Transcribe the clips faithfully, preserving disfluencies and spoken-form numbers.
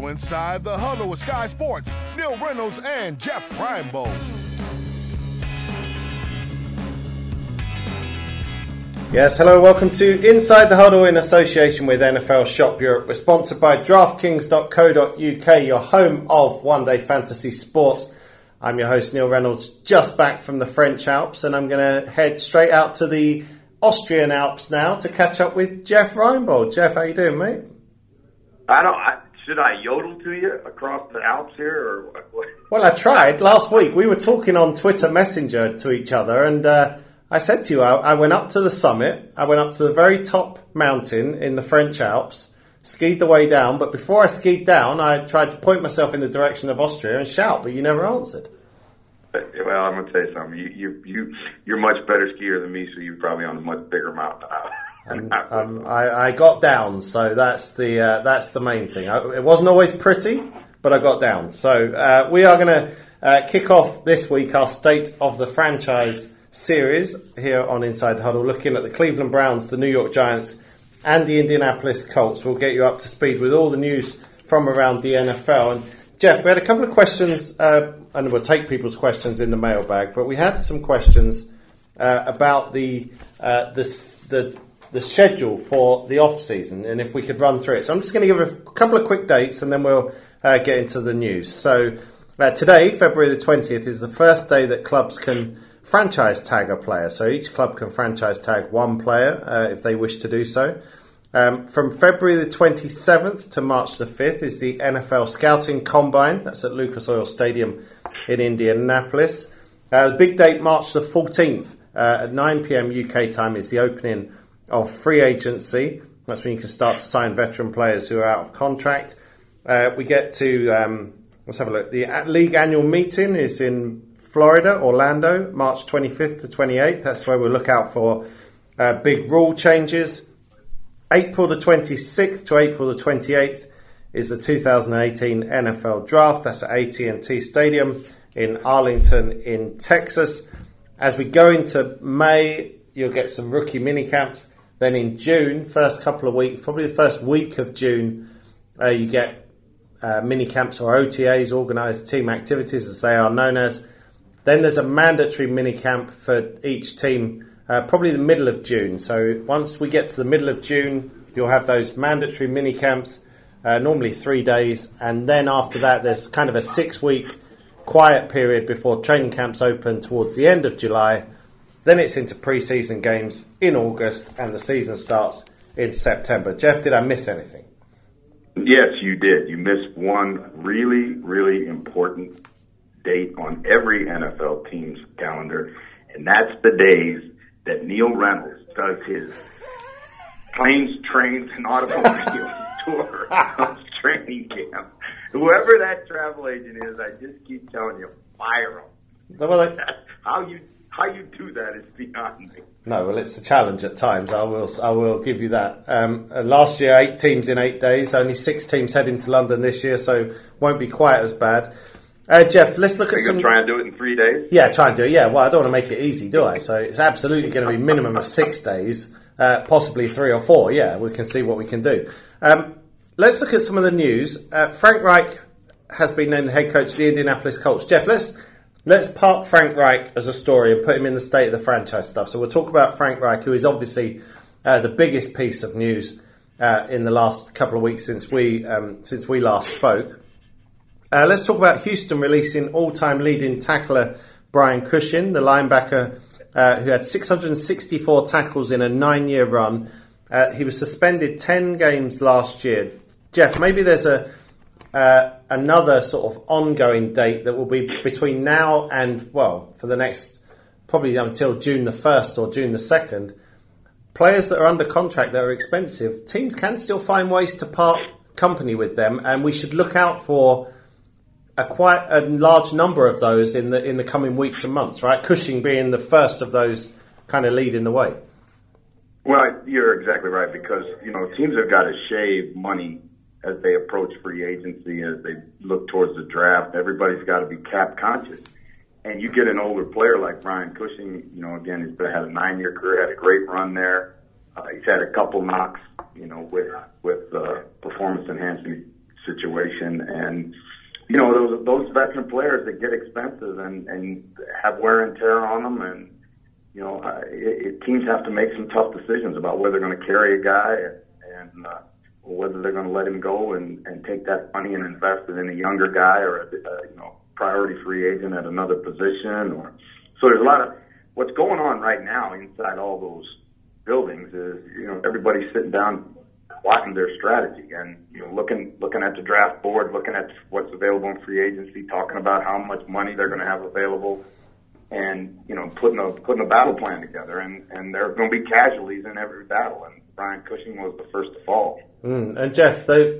Now inside the huddle with Sky Sports, Neil Reynolds and Jeff Reinebold. Yes, hello, welcome to Inside the Huddle in association with N F L Shop Europe. We're sponsored by DraftKings dot co dot uk, your home of one-day fantasy sports. I'm your host, Neil Reynolds, just back from the French Alps, and I'm going to head straight out to the Austrian Alps now to catch up with Jeff Reinebold. Jeff, how you doing, mate? I don't. I, should I yodel to you across the Alps here, or what? Well, I tried last week. We were talking on Twitter Messenger to each other, and uh, I said to you, I, I went up to the summit. I went up to the very top mountain in the French Alps, skied the way down. But before I skied down, I tried to point myself in the direction of Austria and shout, but you never answered. Well, I'm going to tell you something. You, you, you, you're a much better skier than me, so you're probably on a much bigger mountain. um, um, I, I got down, so that's the uh, that's the main thing. I, it wasn't always pretty, but I got down. So uh, we are going to uh, kick off this week our State of the Franchise series here on Inside the Huddle, looking at the Cleveland Browns, the New York Giants, and the Indianapolis Colts. We'll get you up to speed with all the news from around the N F L. And Jeff, we had a couple of questions, uh, and we'll take people's questions in the mailbag, but we had some questions uh, about the, uh, the the the schedule for the off season, and if we could run through it. So I'm just going to give a couple of quick dates, and then we'll uh, get into the news. So uh, today, February the twentieth, is the first day that clubs can franchise tag a player. So each club can franchise tag one player uh, if they wish to do so. Um, from February the twenty-seventh to March the fifth is the N F L Scouting Combine. That's at Lucas Oil Stadium in Indianapolis. Uh, the big date, March the fourteenth uh, at nine p.m. U K time, is the opening of free agency. That's when you can start to sign veteran players who are out of contract. Uh, we get to, um, let's have a look. The league annual meeting is in Florida, Orlando, March twenty-fifth to twenty-eighth. That's where we'll look out for uh, big rule changes. April the twenty-sixth to April the twenty-eighth is the two thousand eighteen N F L Draft. That's at A T and T Stadium in Arlington in Texas. As we go into May, you'll get some rookie mini camps. Then in June, first couple of weeks, probably the first week of June, uh, you get uh, mini camps or O T As, organised team activities as they are known as. Then there's a mandatory mini camp for each team, uh, probably the middle of June. So once we get to the middle of June, you'll have those mandatory mini camps, uh, normally three days. And then after that, there's kind of a six-week quiet period before training camps open towards the end of July. Then it's into pre-season games in August, and the season starts in September. Jeff, did I miss anything? Yes, you did. You missed one really, really important date on every N F L team's calendar, and that's the days that Neil Reynolds does his planes, trains, and automobiles tour of training camp. Whoever that travel agent is, I just keep telling you, fire him. Well, how you how you do that is beyond me. No, well, it's a challenge at times. I will I will give you that. Um, last year, eight teams in eight days. Only six teams heading to London this year, so won't be quite as bad. Uh, Jeff, let's look Are at you some... try and do it in three days? Yeah, try and do it. Yeah, well, I don't want to make it easy, do I? So it's absolutely going to be minimum of six days, uh, possibly three or four. Yeah, we can see what we can do. Um, let's look at some of the news. Uh, Frank Reich has been named the head coach of the Indianapolis Colts. Jeff, let's let's park Frank Reich as a story and put him in the state of the franchise stuff. So we'll talk about Frank Reich, who is obviously uh, the biggest piece of news uh, in the last couple of weeks since we um, since we last spoke. Uh, let's talk about Houston releasing all-time leading tackler Brian Cushing, the linebacker uh, who had six hundred sixty-four tackles in a nine-year run. Uh, he was suspended ten games last year. Jeff, maybe there's a uh, another sort of ongoing date that will be between now and, well, for the next, probably until June the first or June the second. Players that are under contract that are expensive, teams can still find ways to part company with them, and we should look out for a quite a large number of those in the in the coming weeks and months, right? Cushing being the first of those kind of leading the way. Well, you're exactly right, because, you know, teams have got to shave money as they approach free agency, as they look towards the draft. Everybody's got to be cap conscious. And you get an older player like Brian Cushing, you know, again, he's been, had a nine-year career, had a great run there. Uh, he's had a couple knocks, you know, with with uh, performance-enhancing situation. And, you know, those those veteran players that get expensive and, and have wear and tear on them. And, you know, uh, it, it, teams have to make some tough decisions about whether they're going to carry a guy and, and uh, or whether they're going to let him go and, and take that money and invest it in a younger guy or a, a you know priority free agent at another position. Or so there's a lot of what's going on right now inside all those buildings is you know everybody's sitting down plotting their strategy and you know looking looking at the draft board, looking at what's available in free agency, talking about how much money they're going to have available, and you know putting a putting a battle plan together. And and there are going to be casualties in every battle. And Brian Cushing was the first to fall. Mm. And Jeff, though,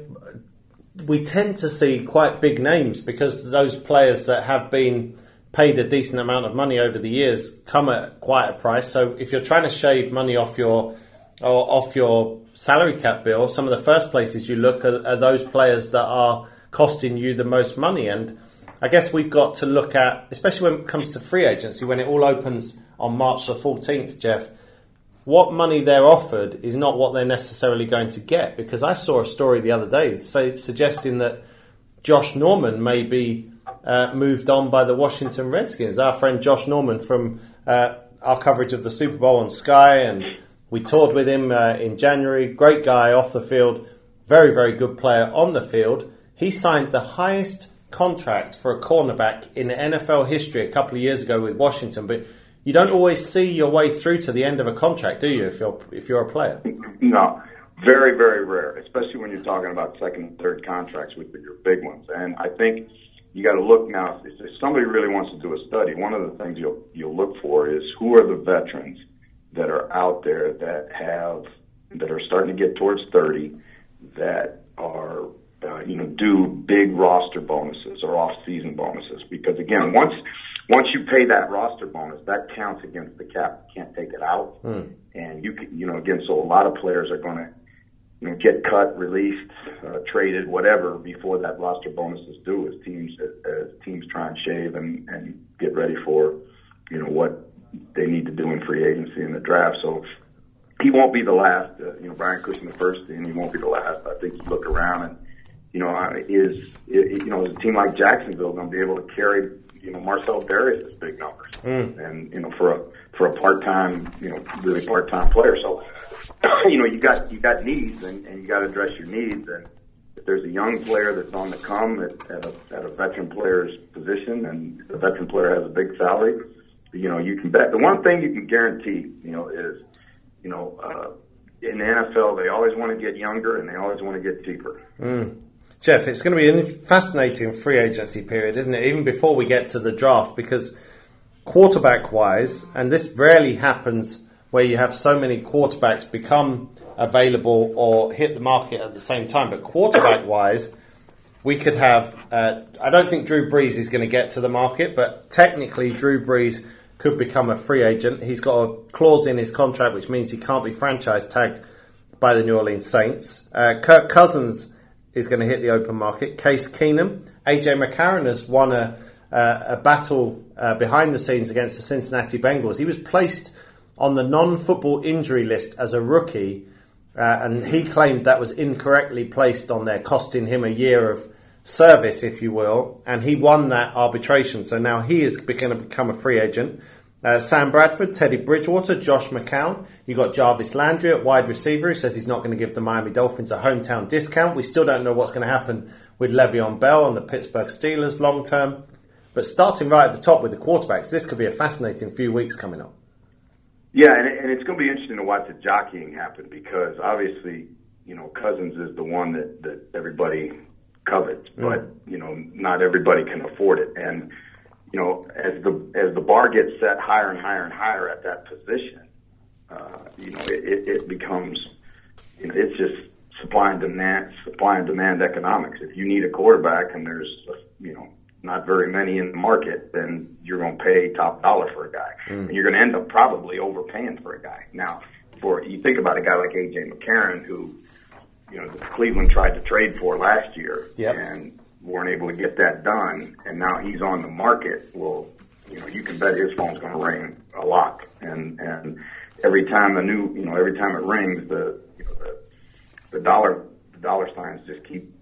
we tend to see quite big names because those players that have been paid a decent amount of money over the years come at quite a price. So if you're trying to shave money off your or off your salary cap bill, some of the first places you look are, are those players that are costing you the most money. And I guess we've got to look at, especially when it comes to free agency, when it all opens on March the fourteenth, Jeff, what money they're offered is not what they're necessarily going to get. Because I saw a story the other day say, suggesting that Josh Norman may be uh, moved on by the Washington Redskins. Our friend Josh Norman from uh, our coverage of the Super Bowl on Sky, and we toured with him uh, in January. Great guy off the field, very, very good player on the field. He signed the highest contract for a cornerback in N F L history a couple of years ago with Washington, but you don't always see your way through to the end of a contract, do you, if you're if you're a player? No, very, very rare, especially when you're talking about second and third contracts with your big ones. And I think you got to look now, if somebody really wants to do a study, one of the things you'll you'll look for is who are the veterans that are out there that have that are starting to get towards thirty that are uh, you know do big roster bonuses or off-season bonuses. Because again, once Once you pay that roster bonus, that counts against the cap. You can't take it out. Mm. And you can, you know, again, so a lot of players are going to, you know, get cut, released, uh, traded, whatever, before that roster bonus is due as teams, as teams try and shave and, and get ready for, you know, what they need to do in free agency and the draft. So he won't be the last, uh, you know, Brian Cushing the first, and he won't be the last. I think you look around and, you know, is, you know, is a team like Jacksonville going to be able to carry, you know, Marcel Darius' big numbers, mm. and you know, for a for a part-time, you know, really part-time player. So, you know, you got you got needs, and, and you got to address your needs. And if there's a young player that's on the come at, at a at a veteran player's position, and the veteran player has a big salary, you know, you can bet. The one thing you can guarantee, you know, is, you know, uh, in the N F L they always want to get younger and they always want to get cheaper. Mm. Jeff, it's going to be a fascinating free agency period, isn't it? Even before we get to the draft, because quarterback-wise, and this rarely happens where you have so many quarterbacks become available or hit the market at the same time, but quarterback-wise, we could have, uh, I don't think Drew Brees is going to get to the market, but technically Drew Brees could become a free agent. He's got a clause in his contract which means he can't be franchise tagged by the New Orleans Saints. Uh, Kirk Cousins is going to hit the open market. Case Keenum, A J McCarron has won a, uh, a battle uh, behind the scenes against the Cincinnati Bengals. He was placed on the non-football injury list as a rookie, uh, and he claimed that was incorrectly placed on there, costing him a year of service, if you will, and he won that arbitration. So now he is going to become a free agent. Uh, Sam Bradford, Teddy Bridgewater, Josh McCown. You got Jarvis Landry at wide receiver, who says he's not going to give the Miami Dolphins a hometown discount. We still don't know what's going to happen with Le'Veon Bell and the Pittsburgh Steelers long term. But starting right at the top with the quarterbacks, this could be a fascinating few weeks coming up. Yeah, and, and it's going to be interesting to watch the jockeying happen because obviously, you know, Cousins is the one that, that everybody covets, mm. but, you know, not everybody can afford it. And you know, as the as the bar gets set higher and higher and higher at that position, uh, you know, it, it becomes, you know, it's just supply and demand, supply and demand economics. If you need a quarterback and there's, you know, not very many in the market, then you're going to pay top dollar for a guy, mm. and you're going to end up probably overpaying for a guy. Now, for you think about a guy like A J McCarron, who, you know, Cleveland tried to trade for last year, yep. and weren't able to get that done, and now he's on the market. Well, you know, you can bet his phone's going to ring a lot, and and every time a new, you know, every time it rings, the you know, the, the dollar the dollar signs just keep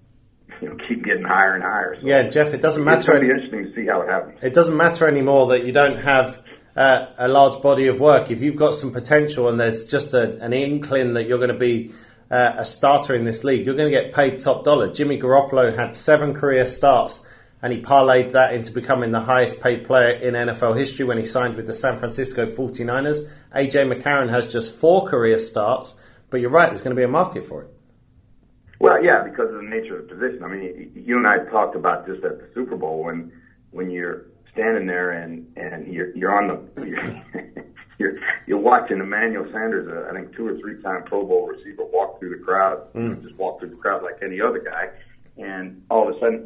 you know, keep getting higher and higher. So yeah, Jeff, it doesn't matter. It's going to be any- interesting to see how it happens. It doesn't matter anymore that you don't have uh, a large body of work. If you've got some potential and there's just a, an inkling that you're going to be uh, a starter in this league, you're going to get paid top dollar. Jimmy Garoppolo had seven career starts, and he parlayed that into becoming the highest paid player in N F L history when he signed with the San Francisco forty-niners. A J McCarron has just four career starts, but you're right, there's going to be a market for it. Well, yeah, because of the nature of the position. I mean, you and I talked about this at the Super Bowl when when you're standing there and, and you're you're on the you're, you're you're watching Emmanuel Sanders, uh, I think two or three time Pro Bowl receiver, walk through the crowd, mm. just walk through the crowd like any other guy, and all of a sudden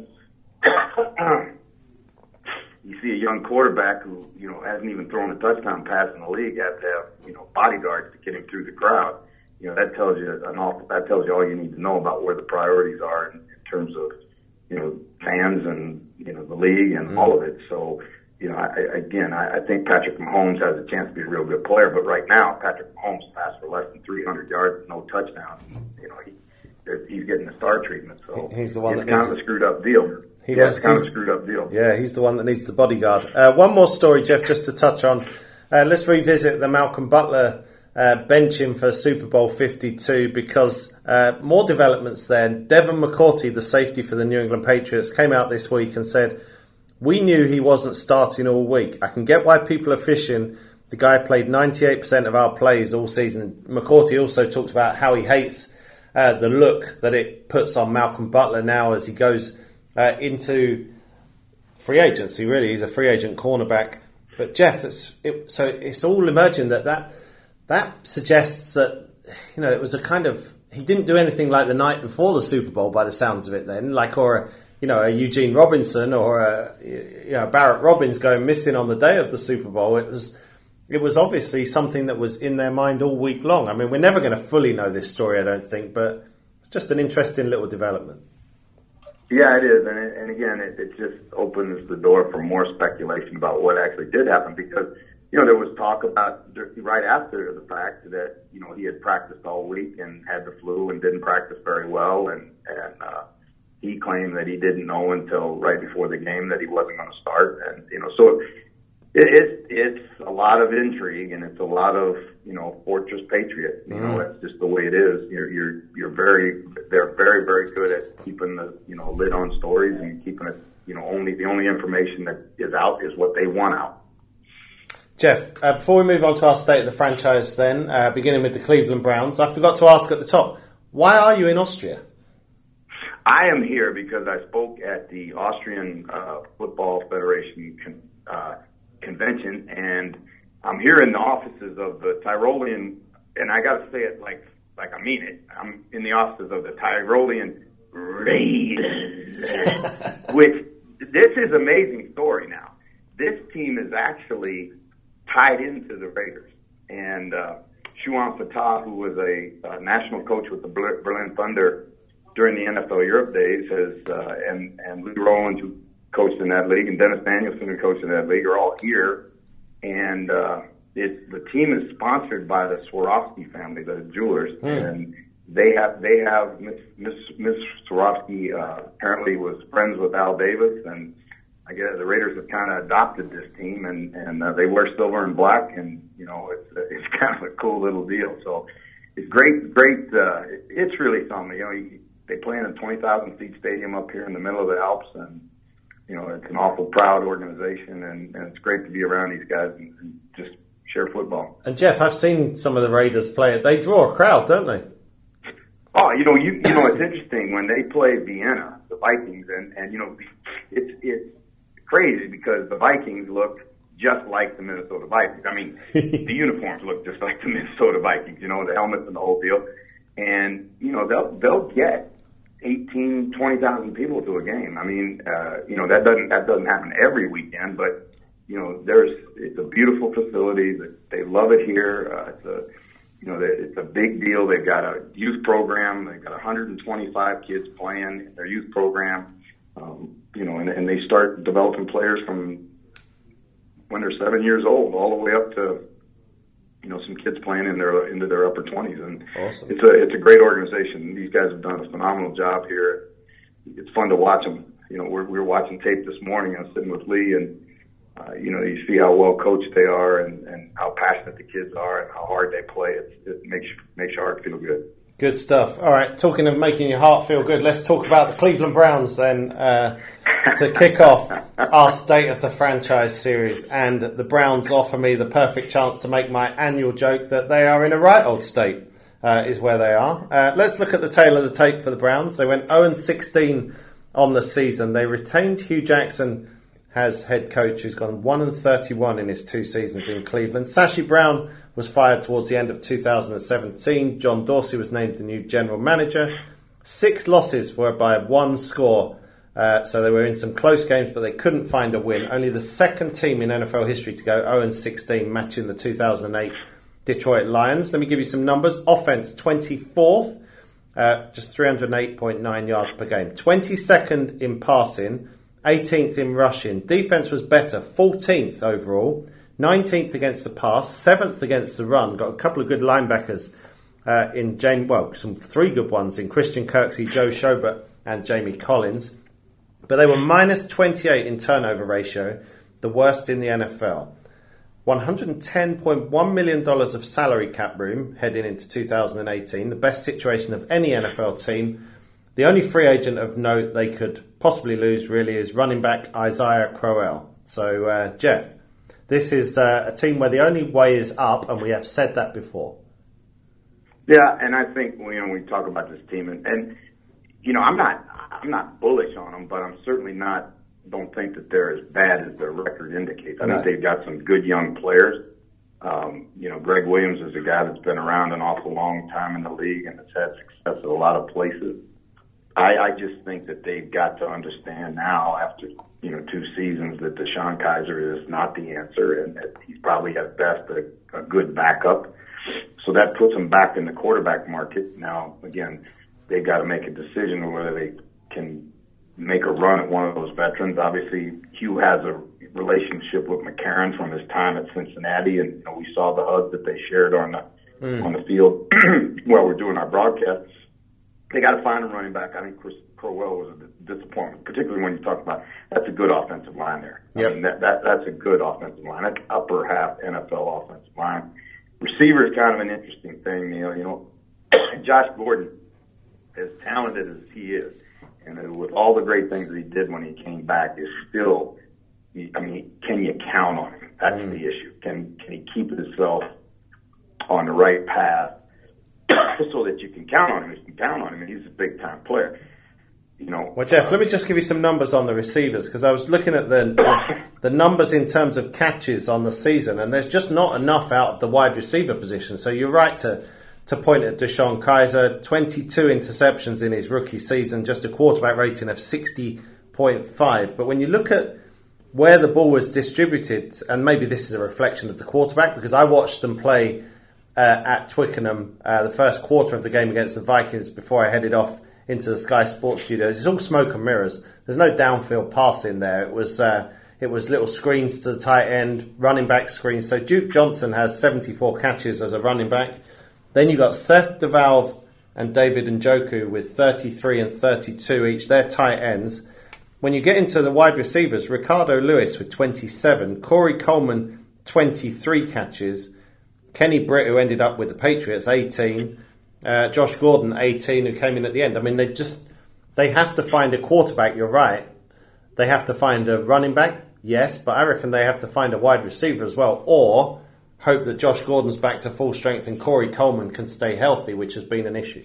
you see a young quarterback who, you know, hasn't even thrown a touchdown pass in the league, has to have, you know, bodyguards to get him through the crowd. You know, that tells you an awful, that tells you all you need to know about where the priorities are in, in terms of, you know, fans and, you know, the league and mm. all of it. So, you know, I, again, I, I think Patrick Mahomes has a chance to be a real good player, but right now, Patrick Mahomes passed for less than three hundred yards with no touchdowns. You know, he, he's getting the star treatment, so he's the one it's that kind needs, of a screwed up deal. He yeah, was, it's kind of a screwed up deal. Yeah, he's the one that needs the bodyguard. Uh, one more story, Jeff, just to touch on. Uh, let's revisit the Malcolm Butler uh, benching for Super Bowl fifty-two, because uh, more developments there. Devin McCourty, the safety for the New England Patriots, came out this week and said, "We knew he wasn't starting all week. I can get why people are fishing. The guy played ninety-eight percent of our plays all season." McCourty also talks about how he hates uh, the look that it puts on Malcolm Butler now as he goes uh, into free agency. Really, he's a free agent cornerback. But Jeff, it's, it, so it's all emerging that, that that suggests that, you know, it was a kind of, he didn't do anything like the night before the Super Bowl by the sounds of it then, like, or a, you know, a Eugene Robinson or a, you know, Barrett Robbins going missing on the day of the Super Bowl. It was it was obviously something that was in their mind all week long. I mean, we're never going to fully know this story, I don't think, but it's just an interesting little development. Yeah, it is. And, it, and again, it, it just opens the door for more speculation about what actually did happen, because, you know, there was talk about right after the fact that, you know, he had practiced all week and had the flu and didn't practice very well. And, and, uh, he claimed that he didn't know until right before the game that he wasn't going to start. And, you know, so it, it's, it's a lot of intrigue, and it's a lot of, you know, Fortress Patriot. You know, that's just the way it is. You're, you're, you're very, they're very, very good at keeping the, you know, lid on stories and keeping it, you know, only, the only information that is out is what they want out. Jeff, uh, before we move on to our state of the franchise then, uh, beginning with the Cleveland Browns, I forgot to ask at the top, why are you in Austria? I am here because I spoke at the Austrian uh, Football Federation con- uh, convention, and I'm here in the offices of the Tyrolean, and I got to say it like like I mean it. I'm in the offices of the Tyrolean Raiders, which this is an amazing story now. This team is actually tied into the Raiders, and uh, Shuan Fatah, who was a uh, national coach with the Berlin Thunder during the N F L Europe days, has uh, and and Lee Rowland, who coached in that league, and Dennis Danielson, who coached in that league, are all here. And uh, it, the team is sponsored by the Swarovski family, the jewelers, mm. and they have they have Miss Miss Miss Swarovski uh, apparently was friends with Al Davis, and I guess the Raiders have kind of adopted this team, and and uh, they wear silver and black, and you know it's it's kind of a cool little deal. So it's great, great. Uh, it's really something. You know, you, they play in a twenty thousand seat stadium up here in the middle of the Alps, and you know it's an awful proud organization, and, and it's great to be around these guys and, and just share football. And Jeff, I've seen some of the Raiders play. They draw a crowd, don't they? Oh, you know, you you know, it's interesting when they play Vienna, the Vikings, and and you know, it's it's crazy because the Vikings look just like the Minnesota Vikings. I mean, the uniforms look just like the Minnesota Vikings. You know, the helmets and the whole deal. And you know, they'll they'll get eighteen, twenty thousand people to a game. I mean, uh, you know, that doesn't that doesn't happen every weekend, but you know, there's it's a beautiful facility. They love it here. Uh, it's a you know, it's a big deal. They've got a youth program. They've got one hundred twenty-five kids playing in their youth program. Um, you know, and, and they start developing players from when they're seven years old all the way up to, you know, some kids playing in their into their upper twenties. And awesome. it's a it's a great organization. These guys have done a phenomenal job here. it's fun to watch them. You know, we're, we were watching tape this morning. I was sitting with Lee, and uh, you know, you see how well coached they are, and, and how passionate the kids are, and how hard they play. It, it makes makes your heart feel good. Good stuff. All right, talking of making your heart feel good, let's talk about the Cleveland Browns then uh, to kick off our State of the Franchise series. And the Browns offer me the perfect chance to make my annual joke that they are in a right old state, uh, is where they are. Uh, let's look at the tail of the tape for the Browns. They went oh and sixteen on the season. They retained Hugh Jackson as head coach, who's gone one and thirty-one in his two seasons in Cleveland. Sashi Brown was fired towards the end of two thousand seventeen. John Dorsey was named the new general manager. Six losses were by one score, uh, so they were in some close games, but they couldn't find a win. Only the second team in N F L history to go oh and sixteen, matching the two thousand eight Detroit Lions. Let me give you some numbers. Offense, twenty-fourth, uh, just three hundred eight point nine yards per game. twenty-second in passing, eighteenth in rushing. Defense was better, fourteenth overall. nineteenth against the pass, seventh against the run. Got a couple of good linebackers uh, in James, well, some three good ones in Christian Kirksey, Joe Schobert, and Jamie Collins. But they were minus twenty-eight in turnover ratio, the worst in the N F L. one hundred ten point one million dollars of salary cap room heading into two thousand eighteen, the best situation of any N F L team. The only free agent of note they could possibly lose really is running back Isaiah Crowell. So, uh, Jeff, this is uh, a team where the only way is up, and we have said that before. Yeah, and I think you know we talk about this team, and, and you know I'm not I'm not bullish on them, but I'm certainly not don't think that they're as bad as their record indicates. I No. think they've got some good young players. Um, you know, Greg Williams is a guy that's been around an awful long time in the league and has had success at a lot of places. I, I just think that they've got to understand now, after you know two seasons, that Deshaun Kaiser is not the answer, and that he's probably at best a, a good backup. So that puts them back in the quarterback market. Now, again, they've got to make a decision on whether they can make a run at one of those veterans. Obviously, Hugh has a relationship with McCarron from his time at Cincinnati, and you know, we saw the hug that they shared on the mm. on the field while we're doing our broadcast. They got to find a running back. I think Chris Crowell was a disappointment, particularly when you talk about that's a good offensive line there. Yep. I mean, that, that that's a good offensive line. That's upper half N F L offensive line. Receiver is kind of an interesting thing, Neil. You know, Josh Gordon, as talented as he is, and with all the great things that he did when he came back, is still. I mean, can you count on him? That's mm. the issue. Can can he keep himself on the right path? So that you can count on him. You can count on him, and he's a big-time player. You know. Well, Jeff, uh, let me just give you some numbers on the receivers, because I was looking at the, the the numbers in terms of catches on the season, and there's just not enough out of the wide receiver position. So you're right to to point at Deshaun Kaiser, twenty-two interceptions in his rookie season, just a quarterback rating of sixty point five. But when you look at where the ball was distributed, and maybe this is a reflection of the quarterback, because I watched them play Uh, at Twickenham, uh, the first quarter of the game against the Vikings before I headed off into the Sky Sports studios. It's all smoke and mirrors. There's no downfield passing there. It was uh, it was little screens to the tight end, running back screens. So Duke Johnson has seventy-four catches as a running back. Then you got Seth DeValve and David Njoku with thirty-three and thirty-two each. They're tight ends. When you get into the wide receivers, Ricardo Lewis with twenty-seven, Corey Coleman twenty-three catches, Kenny Britt, who ended up with the Patriots, eighteen. Uh, Josh Gordon, eighteen, who came in at the end. I mean, they just they have to find a quarterback. You're right. They have to find a running back, yes, but I reckon they have to find a wide receiver as well, or hope that Josh Gordon's back to full strength and Corey Coleman can stay healthy, which has been an issue.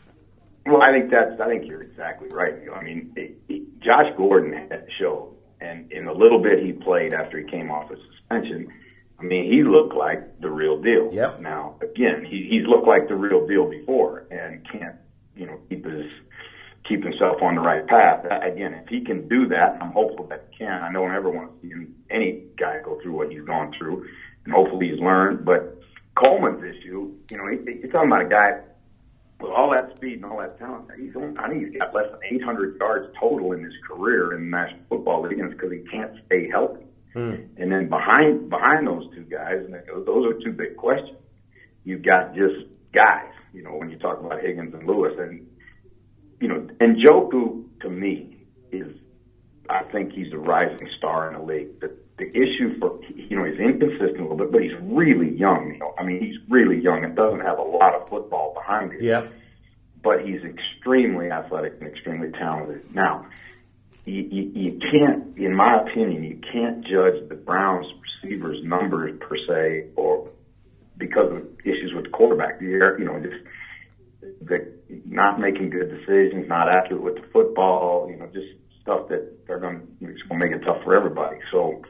Well, I think that's. I think you're exactly right. I mean, it, it, Josh Gordon had showed, and in the little bit he played after he came off of suspension, I mean, he looked like the real deal. Yep. Now, again, he, he's looked like the real deal before and can't, you know, keep his keep himself on the right path. Again, if he can do that, I'm hopeful that he can. I don't ever want to see him, any guy go through what he's gone through, and hopefully he's learned. But Coleman's issue, you know, he, you're talking about a guy with all that speed and all that talent. He's only, I think he's got less than eight hundred yards total in his career in the National Football League, and it's because he can't stay healthy. Hmm. And then behind behind those two guys, and those are two big questions. You've got just guys, you know, when you talk about Higgins and Lewis, and you know, and Njoku to me, is I think he's a rising star in the league. The, the issue for, you know, he's inconsistent a little bit, but he's really young. You know, I mean, he's really young and doesn't have a lot of football behind him. Yeah. But he's extremely athletic and extremely talented. Now, you, you, you can't, in my opinion, you can't judge the Browns receivers' numbers per se, or because of issues with the quarterback. You're, you know, just the, not making good decisions, not accurate with the football, you know, just stuff that they're going to, it's going to make it tough for everybody. So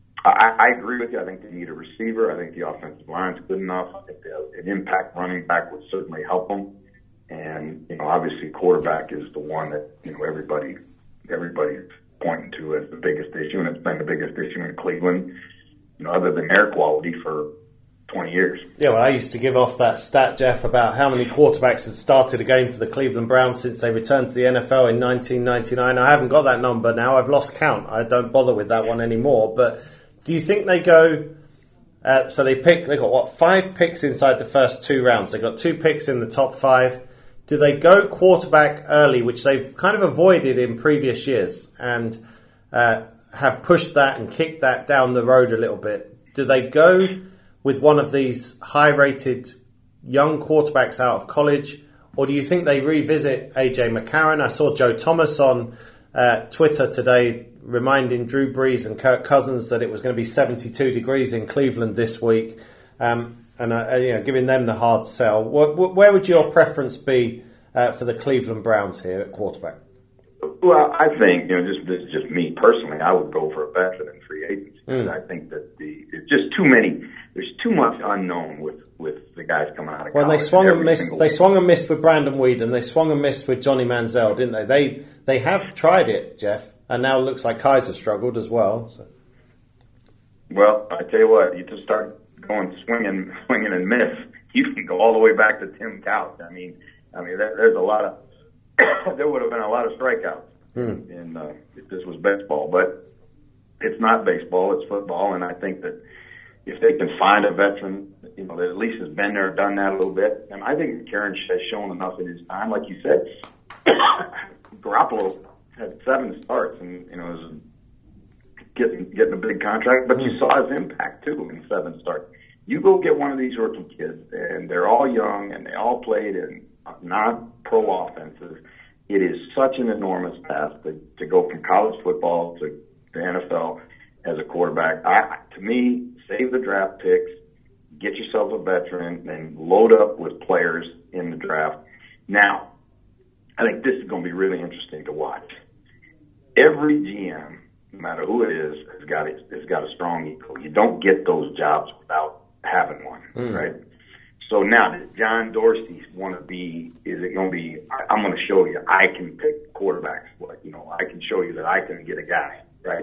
I, I agree with you. I think they need a receiver. I think the offensive line's good enough. I think the, an impact running back would certainly help them. And, you know, obviously quarterback is the one that, you know, everybody, everybody's pointing to as the biggest issue, and it's been the biggest issue in Cleveland, you know, other than air quality for twenty years. Yeah, well, I used to give off that stat, Jeff, about how many quarterbacks had started a game for the Cleveland Browns since they returned to the N F L in nineteen ninety-nine. I haven't got that number now. I've lost count. I don't bother with that one anymore. But do you think they go... Uh, so they pick, they got, what, five picks inside the first two rounds. They got two picks in the top five. Do they go quarterback early, which they've kind of avoided in previous years, and uh, have pushed that and kicked that down the road a little bit? Do they go with one of these high-rated young quarterbacks out of college, or do you think they revisit A J McCarron? I saw Joe Thomas on uh, Twitter today reminding Drew Brees and Kirk Cousins that it was going to be seventy-two degrees in Cleveland this week, um, and uh, you know, giving them the hard sell. Where, where would your preference be uh, for the Cleveland Browns here at quarterback? Well, I think, you know, just this is just me personally, I would go for a veteran in free agency. Mm. I think that the it's just too many. There's too much unknown with, with the guys coming out of well, college. Well, they swung and missed. They swung and missed with Brandon Weeden. They swung and missed with Johnny Manziel, didn't they? They they have tried it, Jeff, and now it looks like Kaiser struggled as well. So. Well, I tell you what, you just start going swinging, swinging and miss. You can go all the way back to Tim Couch. I mean, I mean, there, there's a lot of there would have been a lot of strikeouts hmm. in uh, if this was baseball, but it's not baseball; it's football, and I think that if they can find a veteran, you know, that at least has been there, done that a little bit, and I think Karen has shown enough in his time. Like you said, Garoppolo had seven starts, and you know, was getting getting a big contract, but you saw his impact too in seven starts. You go get one of these rookie kids, and they're all young, and they all played in non-pro offenses. It is such an enormous task to, to go from college football to the N F L as a quarterback. I, to me, save the draft picks, get yourself a veteran, and load up with players in the draft. Now, I think this is going to be really interesting to watch. Every G M, no matter who it is, has got a, has got a strong ego. You don't get those jobs without having one, mm. right? So now, does John Dorsey want to be, is it going to be, I'm going to show you, I can pick quarterbacks. Like, you know, I can show you that I can get a guy, right?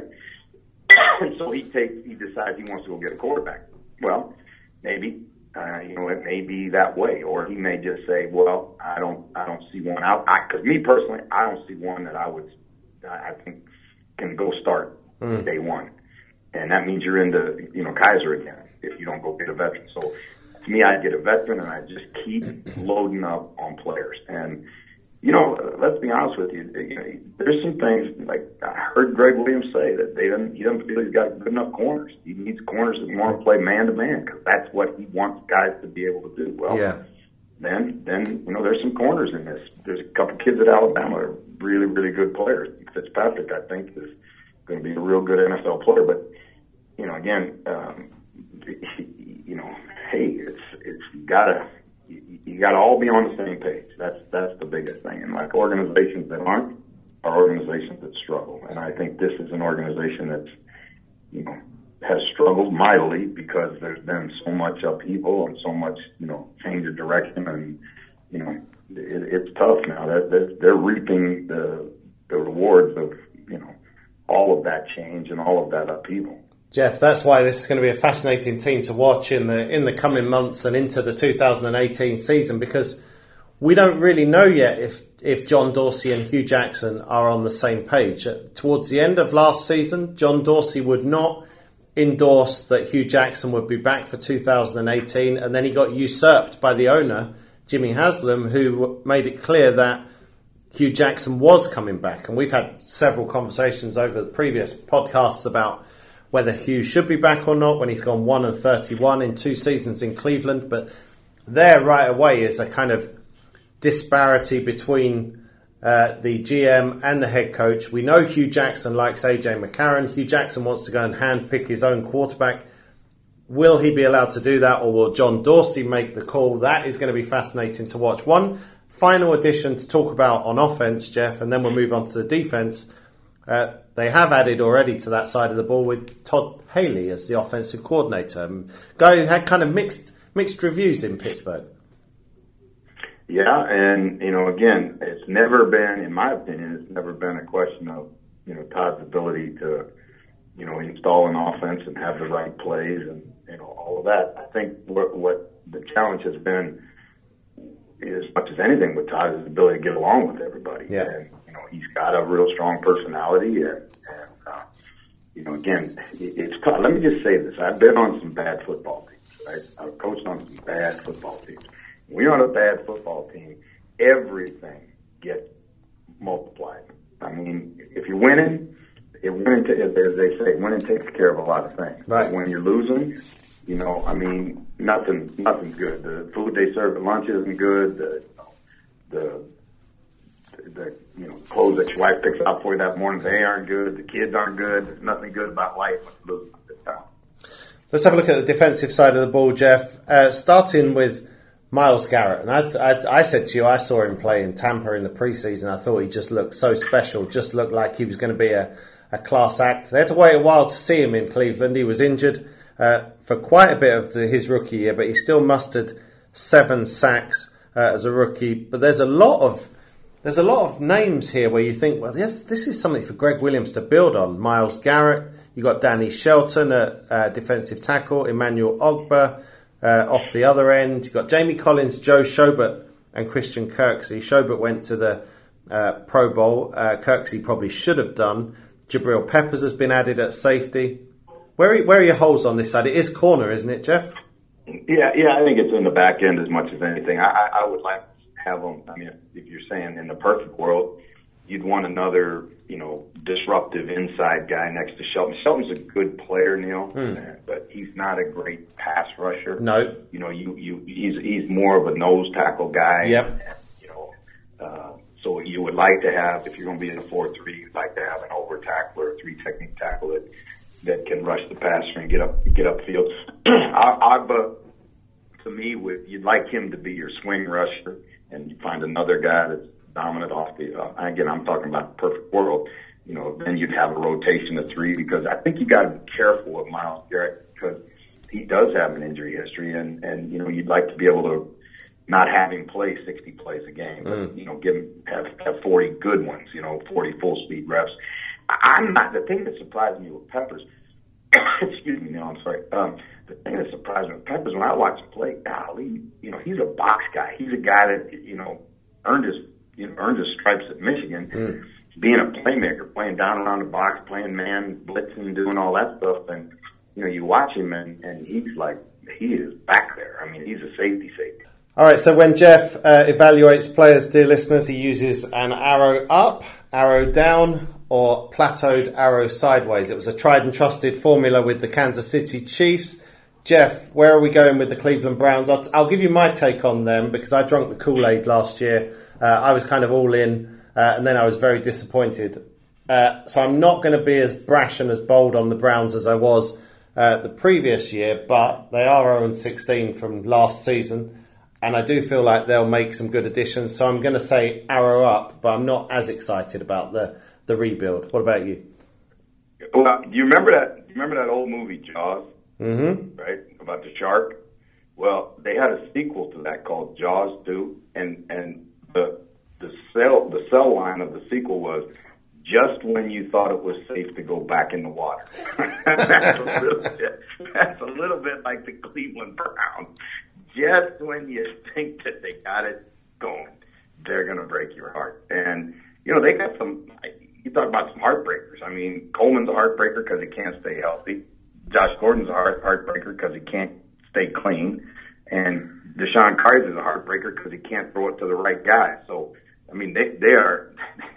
And so he takes, he decides he wants to go get a quarterback. Well, maybe, uh, you know, it may be that way, or he may just say, well, I don't, I don't see one out. Because me personally, I don't see one that I would, I think, can go start mm. day one, and that means you're into, you know, Kaiser again if you don't go get a veteran. So to me, I get a veteran, and I just keep loading up on players. And you know, let's be honest with you. You know, there's some things, like I heard Greg Williams say, that they don't, he doesn't feel he's got good enough corners. He needs corners that want to play man to man, because that's what he wants guys to be able to do. Well, yeah. then, then you know, there's some corners in this. There's a couple kids at Alabama that are really, really good players. Fitzpatrick, I think, is going to be a real good N F L player. But you know, again, um, you know, hey, it's it's you gotta. You got to all be on the same page. That's that's the biggest thing. And like organizations that aren't are organizations that struggle. And I think this is an organization that's, you know, has struggled mightily because there's been so much upheaval and so much, you know, change of direction. And, you know, it, it's tough now. They're, they're, they're reaping the the rewards of, you know, all of that change and all of that upheaval. Jeff, that's why this is going to be a fascinating team to watch in the in the coming months and into the two thousand eighteen season, because we don't really know yet if, if John Dorsey and Hugh Jackson are on the same page. Towards the end of last season, John Dorsey would not endorse that Hugh Jackson would be back for two thousand eighteen, and then he got usurped by the owner, Jimmy Haslam, who made it clear that Hugh Jackson was coming back. And we've had several conversations over the previous podcasts about whether Hugh should be back or not when he's gone one and thirty-one in two seasons in Cleveland. But there right away is a kind of disparity between uh, the G M and the head coach. We know Hugh Jackson likes A J McCarron. Hugh Jackson wants to go and handpick his own quarterback. Will he be allowed to do that, or will John Dorsey make the call? That is going to be fascinating to watch. One final addition to talk about on offense, Jeff, and then we'll move on to the defense. Uh, they have added already to that side of the ball with Todd Haley as the offensive coordinator. Um, guy who had kind of mixed mixed reviews in Pittsburgh. Yeah, and, you know, again, it's never been, in my opinion, it's never been a question of, you know, Todd's ability to, you know, install an offense and have the right plays and, you know, all of that. I think what, what the challenge has been, as much as anything with Todd, is his ability to get along with everybody. Yeah. And, you know, he's got a real strong personality. And, and uh, you know, again, it, it's tough. Let me just say this. I've been on some bad football teams, right? I've coached on some bad football teams. When you're on a bad football team, everything gets multiplied. I mean, if you're winning, it winning, t- as they say, winning takes care of a lot of things. Right. But when you're losing, you know, I mean, nothing, nothing's good. The food they serve at lunch isn't good. The, you know, the, the, you know, clothes that your wife picks out for you that morning, they aren't good. The kids aren't good. There's nothing good about life when you're losing this time. Let's have a look at the defensive side of the ball, Jeff. Uh, starting with Myles Garrett, and I, I, I said to you, I saw him play in Tampa in the preseason. I thought he just looked so special, just looked like he was going to be a, a class act. They had to wait a while to see him in Cleveland. He was injured uh, for quite a bit of the, his rookie year, but he still mustered seven sacks uh, as a rookie. But there's a lot of there's a lot of names here where you think, well, this, this is something for Greg Williams to build on. Myles Garrett, you got Danny Shelton at uh, defensive tackle, Emmanuel Ogbah. Uh, off the other end, you've got Jamie Collins, Joe Schobert, and Christian Kirksey. Schobert went to the uh, Pro Bowl. Uh, Kirksey probably should have done. Jabril Peppers has been added at safety. Where are, where are your holes on this side? It is corner, isn't it, Jeff? Yeah, yeah, I think it's in the back end as much as anything. I, I, I would like to have them. I mean, if you're saying in the perfect world, you'd want another, you know, disruptive inside guy next to Shelton. Shelton's a good player, Neil, mm. but he's not a great pass rusher. No, you know, you you he's he's more of a nose tackle guy. Yep. And, you know, uh, so you would like to have, if you're going to be in a four three, you'd like to have an over tackler, a three technique tackle that that can rush the passer and get up get upfield. Ogbah, to me, would you'd like him to be your swing rusher, and you find another guy that's dominant off the, uh, again, I'm talking about the perfect world, you know, then you'd have a rotation of three, because I think you got to be careful with Myles Garrett, because he does have an injury history, and, and, you know, you'd like to be able to not have him play sixty plays a game, but, mm. you know, give him, have, have forty good ones, you know, forty full speed reps. I, I'm not, the thing that surprised me with Peppers, excuse me, Neil, I'm sorry, um, the thing that surprised me with Peppers, when I watch him play, golly, you know, he's a box guy. He's a guy that, you know, earned his You know, earned his stripes at Michigan, mm. being a playmaker, playing down around the box, playing man, blitzing, doing all that stuff. And, you know, you watch him and, and he's like, he is back there. I mean, he's a safety safety. All right, so when Jeff uh, evaluates players, dear listeners, he uses an arrow up, arrow down, or plateaued arrow sideways. It was a tried and trusted formula with the Kansas City Chiefs. Jeff, where are we going with the Cleveland Browns? I'll, I'll give you my take on them, because I drank the Kool-Aid last year. Uh, I was kind of all in, uh, and then I was very disappointed. Uh, so I'm not going to be as brash and as bold on the Browns as I was uh, the previous year, but they are oh and sixteen from last season, and I do feel like they'll make some good additions. So I'm going to say arrow up, but I'm not as excited about the, the rebuild. What about you? Well, do you remember that? Do you remember that old movie Jaws? Mm-hmm. Right, about the shark. Well, they had a sequel to that called Jaws two, and and the the cell the cell line of the sequel was just when you thought it was safe to go back in the water. that's, a little bit, that's a little bit like the Cleveland Browns. Just when you think that they got it going, they're going to break your heart. And you know, they got some. You talk about some heartbreakers. I mean, Coleman's a heartbreaker because he can't stay healthy. Josh Gordon's a heart heartbreaker because he can't stay clean, and Deshaun Kaiser is a heartbreaker because he can't throw it to the right guy. So, I mean, they they are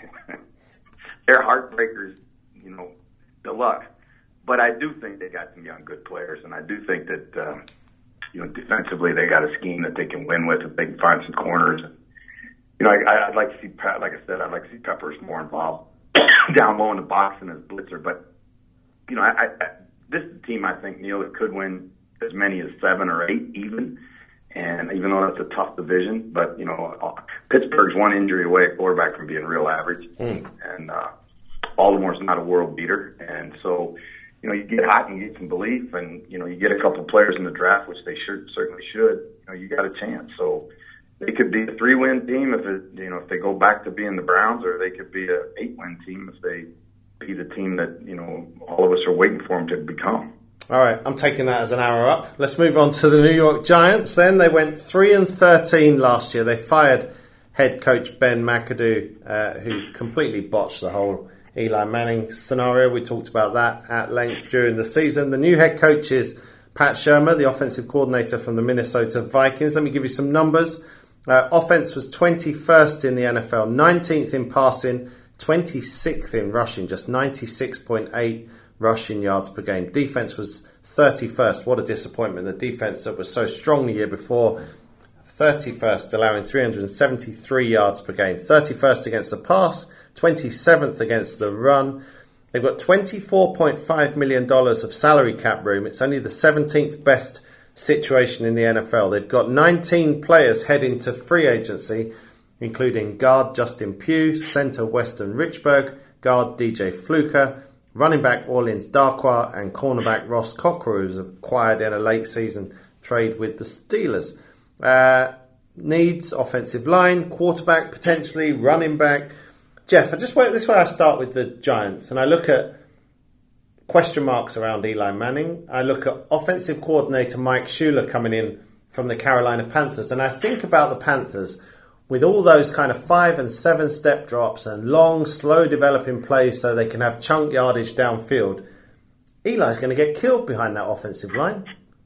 they're heartbreakers, you know, deluxe. But I do think they got some young, good players, and I do think that um, you know, defensively they got a scheme that they can win with if they can find some corners. You know, I, I'd like to see, like I said, I'd like to see Peppers more involved down low in the box and as blitzer. But you know, I, I, this is a team I think, Neil, that could win as many as seven or eight even. And even though that's a tough division, but you know, Pittsburgh's one injury away at quarterback from being real average, mm. and uh, Baltimore's not a world beater, and so you know, you get hot and you get some belief, and you know, you get a couple of players in the draft, which they should certainly should. You know, you got a chance. So they could be a three-win team if it, you know, if they go back to being the Browns, or they could be a eight-win team if they be the team that you know all of us are waiting for them to become. All right, I'm taking that as an arrow up. Let's move on to the New York Giants then. They went three and thirteen last year. They fired head coach Ben McAdoo, uh, who completely botched the whole Eli Manning scenario. We talked about that at length during the season. The new head coach is Pat Shurmur, the offensive coordinator from the Minnesota Vikings. Let me give you some numbers. Uh, offense was twenty-first in the N F L, nineteenth in passing, twenty-sixth in rushing, just ninety-six point eight rushing yards per game. Defense was thirty-first. What a disappointment. The defense that was so strong the year before, thirty-first, allowing three hundred seventy-three yards per game. thirty-first against the pass, twenty-seventh against the run. They've got twenty-four point five million dollars of salary cap room. It's only the seventeenth best situation in the N F L. They've got nineteen players heading to free agency, including guard Justin Pugh, center Weston Richburg, guard D J Fluker, running back Orleans Darkwa, and cornerback Ross Cockrell, who's acquired in a late season trade with the Steelers. Uh, needs offensive line, quarterback potentially, running back. Jeff, I just wait. This way I start with the Giants, and I look at question marks around Eli Manning. I look at offensive coordinator Mike Shula coming in from the Carolina Panthers, and I think about the Panthers with all those kind of five and seven step drops and long, slow developing plays so they can have chunk yardage downfield. Eli's going to get killed behind that offensive line.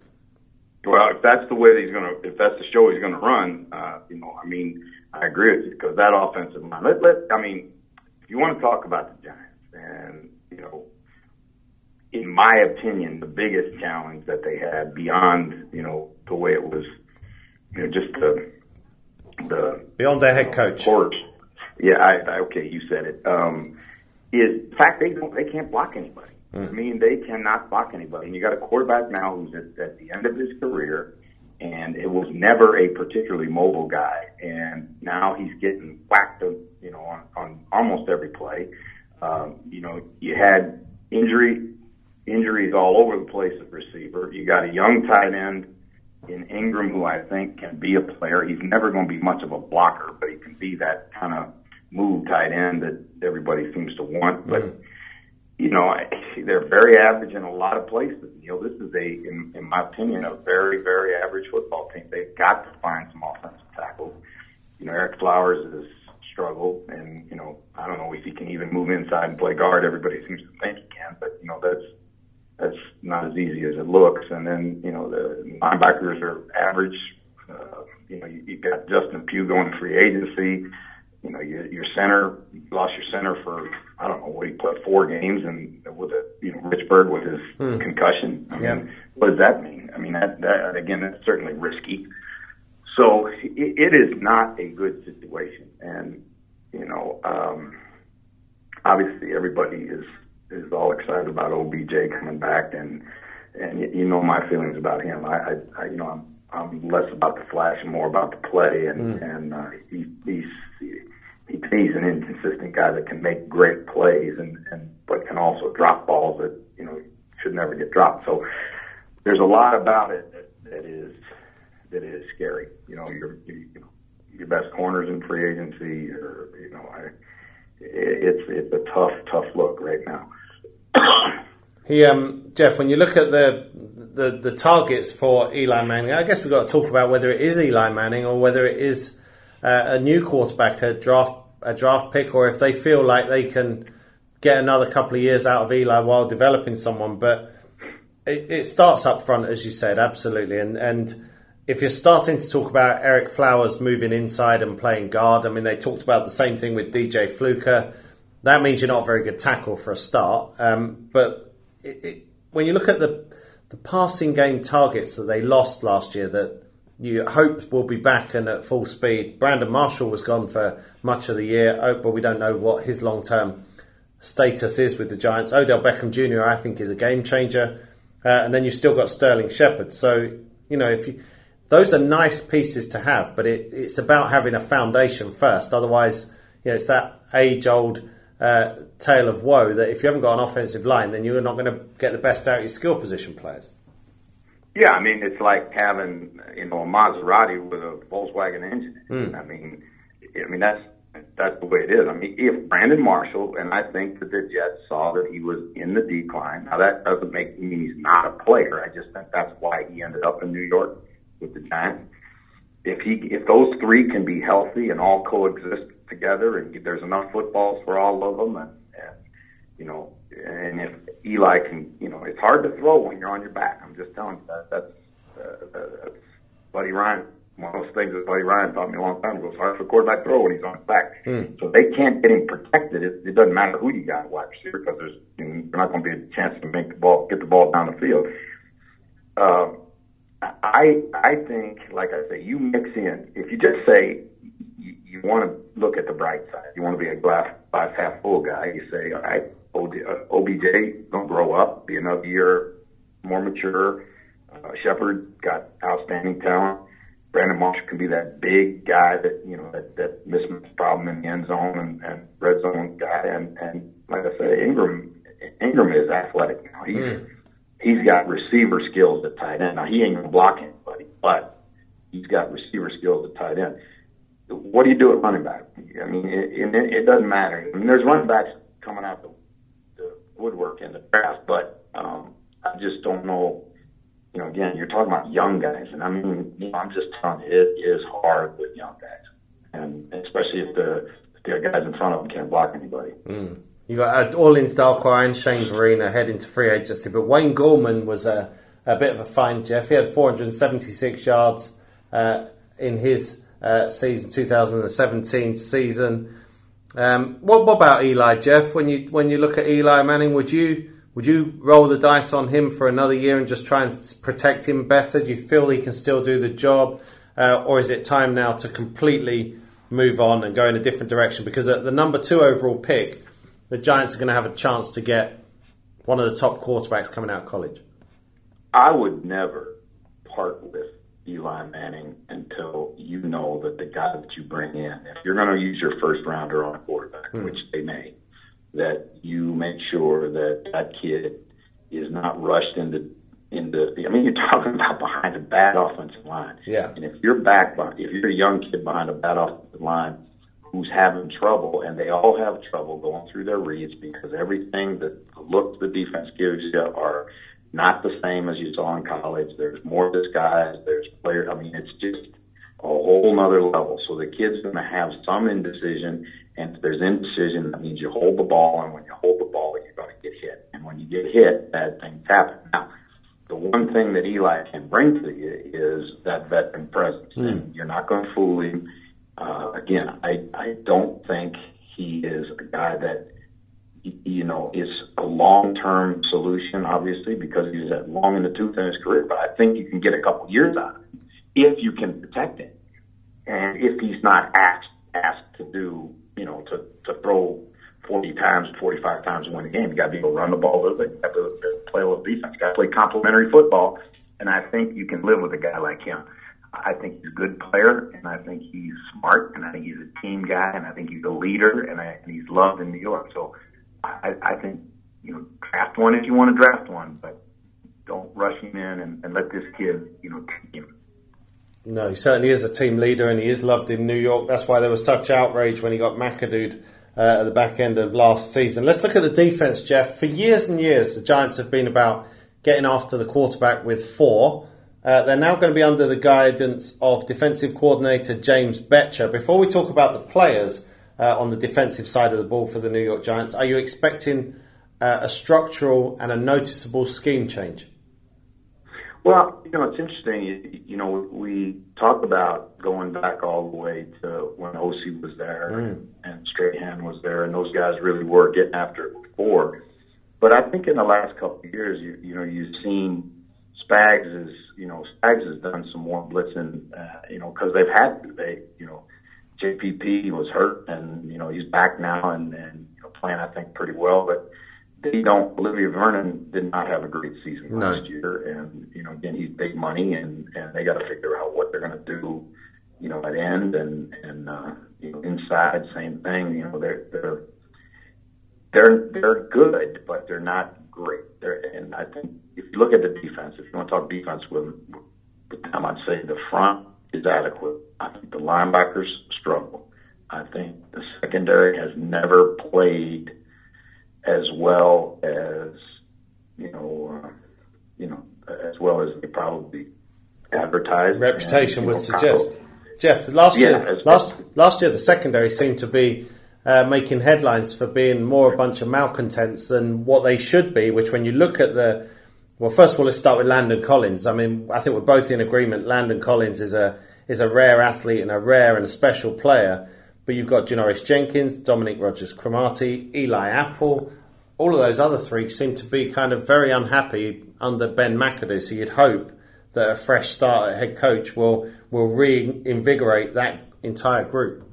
Well, if that's the way that he's going to, if that's the show he's going to run, uh, you know, I mean, I agree with you, because that offensive line. Let, let, I mean, if you want to talk about the Giants, and you know, in my opinion, the biggest challenge that they had beyond, you know, the way it was, you know, just the the beyond their head coach. Court. Yeah, I, I, okay, you said it. Um, is the fact they don't, they can't block anybody. Mm. I mean, they cannot block anybody. And you got a quarterback now who's at, at the end of his career, and it was never a particularly mobile guy. And now he's getting whacked, you know, on, on almost every play. Um, you know, you had injury injuries all over the place at receiver. You got a young tight end in Ingram, who I think can be a player. He's never going to be much of a blocker, but he can be that kind of move tight end that everybody seems to want. But, mm. you know, they're very average in a lot of places. You know, this is a, in, in my opinion, a very, very average football team. They've got to find some offensive tackles. You know, Eric Flowers has struggled, and, you know, I don't know if he can even move inside and play guard. Everybody seems to think he can, but, you know, that's, That's not as easy as it looks. And then, you know, the linebackers are average. Uh, you know, you, you've got Justin Pugh going to free agency. You know, you, your center, you lost your center for, I don't know, what he played four games, and with a, you know, Richburg with his hmm. concussion. I yeah. mean, what does that mean? I mean, that, that again, that's certainly risky. So it, it is not a good situation. And, you know, um, obviously everybody is, is all excited about O B J coming back, and and you know my feelings about him. I, I, I you know I'm I'm less about the flash and more about the play, and mm. and uh, he, he's he, he's an inconsistent guy that can make great plays, and and but can also drop balls that you know should never get dropped. So there's a lot about it that, that is that is scary. You know your you know, your best corners in free agency, or you know I. It's it's a tough, tough look right now. He, um, Jeff, when you look at the, the the targets for Eli Manning, I guess we've got to talk about whether it is Eli Manning or whether it is uh, a new quarterback, a draft a draft pick, or if they feel like they can get another couple of years out of Eli while developing someone. But it, it starts up front, as you said, absolutely. And and if you're starting to talk about Eric Flowers moving inside and playing guard, I mean, they talked about the same thing with D J Fluker. That means you're not a very good tackle for a start. Um, but it, it, when you look at the the passing game targets that they lost last year, that you hope will be back and at full speed. Brandon Marshall was gone for much of the year, but we don't know what his long-term status is with the Giants. Odell Beckham Junior, I think, is a game changer. Uh, and then you've still got Sterling Shepard. So, you know, if you, those are nice pieces to have, but it, it's about having a foundation first. Otherwise, you know, it's that age-old uh, tale of woe that if you haven't got an offensive line, then you're not going to get the best out of your skill position players. Yeah, I mean, it's like having, you know, a Maserati with a Volkswagen engine. Mm. I mean, I mean that's that's the way it is. I mean, if Brandon Marshall, and I think that the Jets saw that he was in the decline. Now, that doesn't make me mean he's not a player. I just think that's why he ended up in New York with the Giants. If he, if those three can be healthy and all coexist together, and there's enough footballs for all of them, and, and you know, and if Eli can, you know, it's hard to throw when you're on your back. I'm just telling you that. That's, uh, that's Buddy Ryan. One of those things that Buddy Ryan taught me a long time ago. It's hard for a quarterback to throw when he's on his back. Mm. So they can't get him protected. It, it doesn't matter who you got at wide receiver because there's, you know, there's not going to be a chance to make the ball, get the ball down the field. Uh, I I think, like I say, you mix in. If you just say you, you want to look at the bright side, you want to be a glass, glass half full guy. You say, all right, O B J gonna grow up, be another year more mature. Uh, Shepard got outstanding talent. Brandon Marshall can be that big guy that, you know, that, that mismatch problem in the end zone and, and red zone guy. And, and like I said, Ingram, Ingram is athletic now. He's, mm. he's got receiver skills at tight end. Now, he ain't going to block anybody, but he's got receiver skills at tight end. What do you do at running back? I mean, it, it, it doesn't matter. I mean, there's running backs coming out the, the woodwork in the draft, but um, I just don't know. You know, again, you're talking about young guys, and I mean, you know, I'm just telling you, it is hard with young guys, and especially if the, if the guys in front of them can't block anybody. Mm. You got uh, Orleans Darkwa and Shane Verena heading to free agency, but Wayne Gallman was a, a bit of a find, Jeff. He had four hundred seventy-six yards uh, in his uh, season, two thousand seventeen season. Um, what, what about Eli, Jeff? When you when you look at Eli Manning, would you? Would you roll the dice on him for another year and just try and protect him better? Do you feel he can still do the job? Uh, or is it time now to completely move on and go in a different direction? Because at the number two overall pick, the Giants are going to have a chance to get one of the top quarterbacks coming out of college. I would never part with Eli Manning until you know that the guy that you bring in, if you're going to use your first rounder on a quarterback, hmm. which they may, that you make sure that that kid is not rushed into, into. I mean, you're talking about behind a bad offensive line. Yeah. And if you're back, by, if you're a young kid behind a bad offensive line who's having trouble, and they all have trouble going through their reads because everything that the look the defense gives you are not the same as you saw in college. There's more disguise. There's players. I mean, it's just a whole nother level. So the kid's going to have some indecision. And if there's indecision, that means you hold the ball, and when you hold the ball, you're going to get hit. And when you get hit, bad things happen. Now, the one thing that Eli can bring to you is that veteran presence. Mm. And you're not going to fool him. Uh, again, I, I don't think he is a guy that, you know, is a long-term solution, obviously, because he's that long in the tooth in his career. But I think you can get a couple years out of him if you can protect him. And if he's not asked, asked to do, you know, to, to throw forty times, forty-five times to win a game. You got to be able to run the ball a little bit. You got to play a little defense. You got to play complementary football. And I think you can live with a guy like him. I think he's a good player, and I think he's smart, and I think he's a team guy, and I think he's a leader, and, I, and he's loved in New York. So I, I think, you know, draft one if you want to draft one, but don't rush him in and, and let this kid, you know, take him. No, he certainly is a team leader, and he is loved in New York. That's why there was such outrage when he got McAdooed uh, at the back end of last season. Let's look at the defense, Jeff. For years and years, the Giants have been about getting after the quarterback with four. Uh, they're now going to be under the guidance of defensive coordinator James Bettcher. Before we talk about the players uh, on the defensive side of the ball for the New York Giants, are you expecting uh, a structural and a noticeable scheme change? Well, you know, it's interesting. You, you know, we talk about going back all the way to when O C was there mm. and Strahan was there, and those guys really were getting after it before. But I think in the last couple of years, you, you know, you've seen Spags is, you know, Spags has done some more blitzing, uh, you know, because they've had to. They, you know, J P P was hurt, and you know he's back now and, and you know, playing I think pretty well, but. They don't. Olivia Vernon did not have a great season no. last year, and you know, again, he's big money, and, and they got to figure out what they're going to do, you know, at end and and uh, you know, inside, same thing. You know, they're they're they're they're good, but they're not great. They're, and I think if you look at the defense, if you want to talk defense with, with them, I'd say the front is adequate. I think the linebackers struggle. I think the secondary has never played as well as, you know, uh, you know, as well as they probably advertise. Reputation and, would know, suggest. Kyle. Jeff, last yeah, year, last last year the secondary seemed to be uh, making headlines for being more a bunch of malcontents than what they should be. Which, when you look at the, well, first of all, let's start with Landon Collins. I mean, I think we're both in agreement. Landon Collins is a is a rare athlete and a rare and a special player. But you've got Janoris Jenkins, Dominique Rodgers-Cromartie, Eli Apple. All of those other three seem to be kind of very unhappy under Ben McAdoo. So you'd hope that a fresh start at head coach will will reinvigorate that entire group.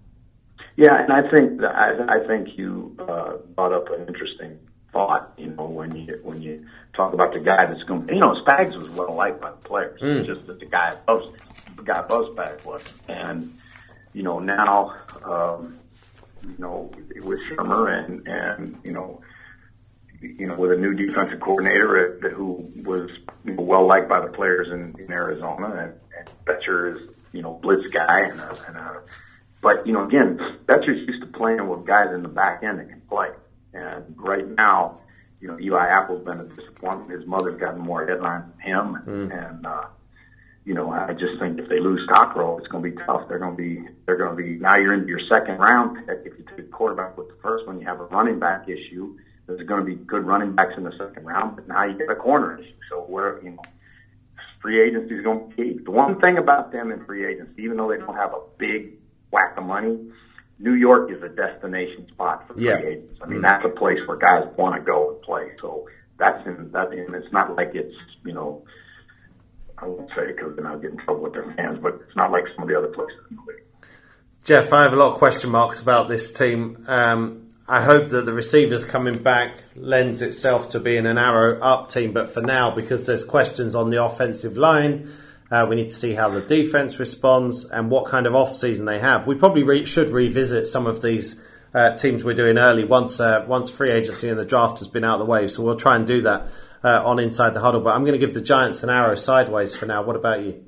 Yeah, and I think that, I, I think you uh, brought up an interesting thought. You know, when you when you talk about the guy that's going, you know, Spags was well liked by the players. Mm. It's just that the guy above the guy above Spags wasn't, and you know now. Um, You know, with Shermer and, and you know, you know, with a new defensive coordinator at, who was you know, well liked by the players in, in Arizona, and, and Betcher is you know blitz guy, and a, and a, but you know again, Betcher's used to playing with guys in the back end that can play, and right now, you know, Eli Apple's been a disappointment. His mother's gotten more headlines than him, and. Mm. and uh, You know, I just think if they lose Cockrell, it's going to be tough. They're going to be, they're going to be, now you're into your second round pick. If you take the quarterback with the first one, you have a running back issue. There's going to be good running backs in the second round, but now you get a corner issue. So where, you know, free agency is going to be key. The one thing about them in free agency, even though they don't have a big whack of money, New York is a destination spot for free yeah. agents. I mean, mm-hmm. that's a place where guys want to go and play. So that's in, that, and it's not like it's, you know, I won't say because then I'll get in trouble with their fans, but it's not like some of the other places in the league. Jeff, I have a lot of question marks about this team. Um, I hope that the receivers coming back lends itself to being an arrow up team, but for now, because there's questions on the offensive line, uh, we need to see how the defense responds and what kind of off-season they have. We probably re- should revisit some of these uh, teams we're doing early once uh, once free agency and the draft has been out of the way, so we'll try and do that. Uh, on Inside the Huddle, but I'm going to give the Giants an arrow sideways for now. What about you?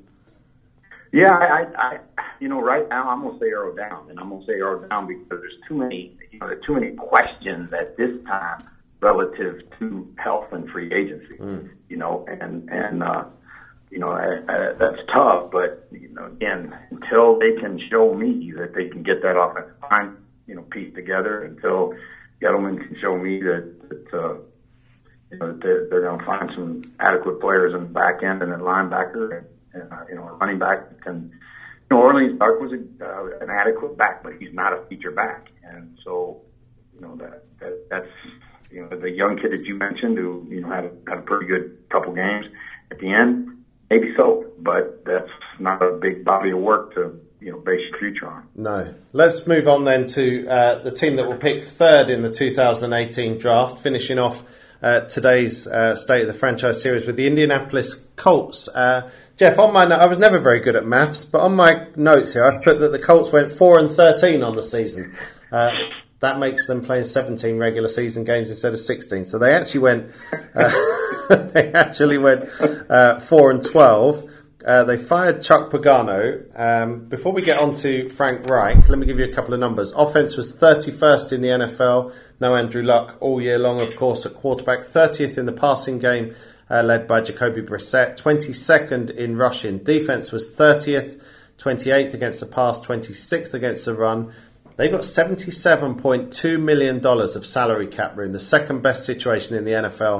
Yeah, I, I, you know, right now I'm going to say arrow down, and I'm going to say arrow down because there's too many, you know, there's too many questions at this time relative to health and free agency. Mm. You know, and and uh, you know I, I, that's tough, but you know, again, until they can show me that they can get that offensive line, you know, pieced together, until Gettleman can show me that. that uh, You know, they're, they're going to find some adequate players in the back end and then linebacker and, and uh, you know, a running back can. You know, Orleans Dark was a, uh, an adequate back, but he's not a feature back, and so you know that, that that's you know the young kid that you mentioned who you know had a, had a pretty good couple games at the end, maybe so, but that's not a big body of work to you know base your future on. No. Let's move on then to uh, the team that will pick third in the two thousand eighteen draft, finishing off. Uh, today's uh, State of the Franchise series with the Indianapolis Colts. Uh, Jeff, on my no- I was never very good at maths, but on my notes here, I've put that the Colts went four and thirteen on the season. Uh, that makes them playing seventeen regular season games instead of sixteen. So they actually went, uh, they actually went uh, four and twelve. Uh, they fired Chuck Pagano. Um, before we get on to Frank Reich, let me give you a couple of numbers. Offense was thirty-first in the N F L. No Andrew Luck all year long, of course, at quarterback. thirtieth in the passing game, uh, led by Jacoby Brissett. twenty-second in rushing. Defense was thirtieth, twenty-eighth against the pass, twenty-sixth against the run. They've got seventy-seven point two million dollars of salary cap room, the second best situation in the N F L.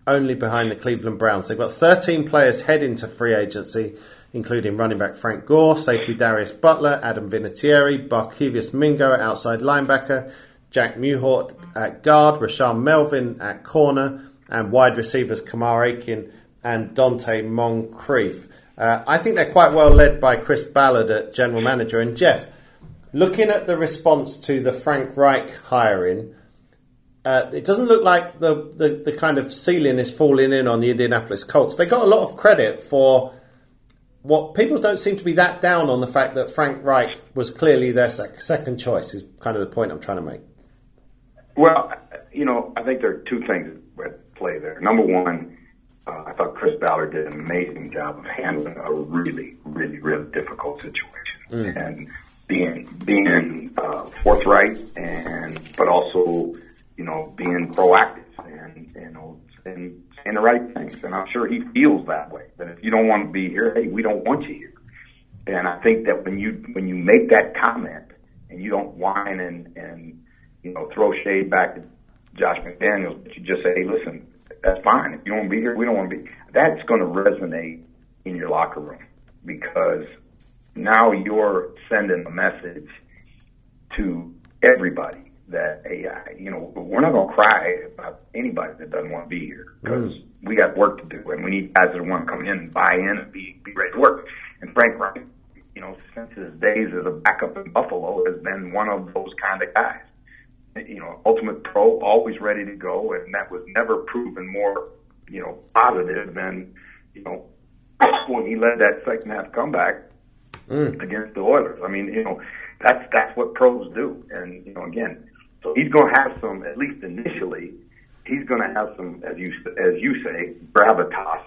only behind the Cleveland Browns. They've got thirteen players heading to free agency, including running back Frank Gore, safety Darius Butler, Adam Vinatieri, Barkevius Mingo at outside linebacker, Jack Mewhort at guard, Rashaan Melvin at corner, and wide receivers Kamar Aiken and Dante Moncrief. Uh, I think they're quite well led by Chris Ballard at general manager. And Jeff, looking at the response to the Frank Reich hiring, uh, it doesn't look like the, the, the kind of ceiling is falling in on the Indianapolis Colts. They got a lot of credit for what people don't seem to be that down on the fact that Frank Reich was clearly their sec- second choice is kind of the point I'm trying to make. Well, you know, I think there are two things at play there. Number one, uh, I thought Chris Ballard did an amazing job of handling a really, really, really difficult situation mm. and being being uh, forthright and but also, you know, being proactive and you know and saying the right things. And I'm sure he feels that way. That if you don't want to be here, hey, we don't want you here. And I think that when you when you make that comment and you don't whine and and you know throw shade back at Josh McDaniels, but you just say, hey, listen, that's fine. If you don't want to be here, we don't want to be. That's going to resonate in your locker room because now you're sending a message to everybody that, hey, you know, we're not going to cry about anybody that doesn't want to be here because mm. we got work to do and we need guys that want to come in and buy in and be, be ready to work. And Frank Reich, you know, since his days as a backup in Buffalo, has been one of those kind of guys. You know, ultimate pro, always ready to go, and that was never proven more, you know, positive than, you know, when he led that second half comeback mm. against the Oilers. I mean, you know, that's that's what pros do, and you know, again, so he's going to have some, at least initially, he's going to have some, as you as you say, gravitas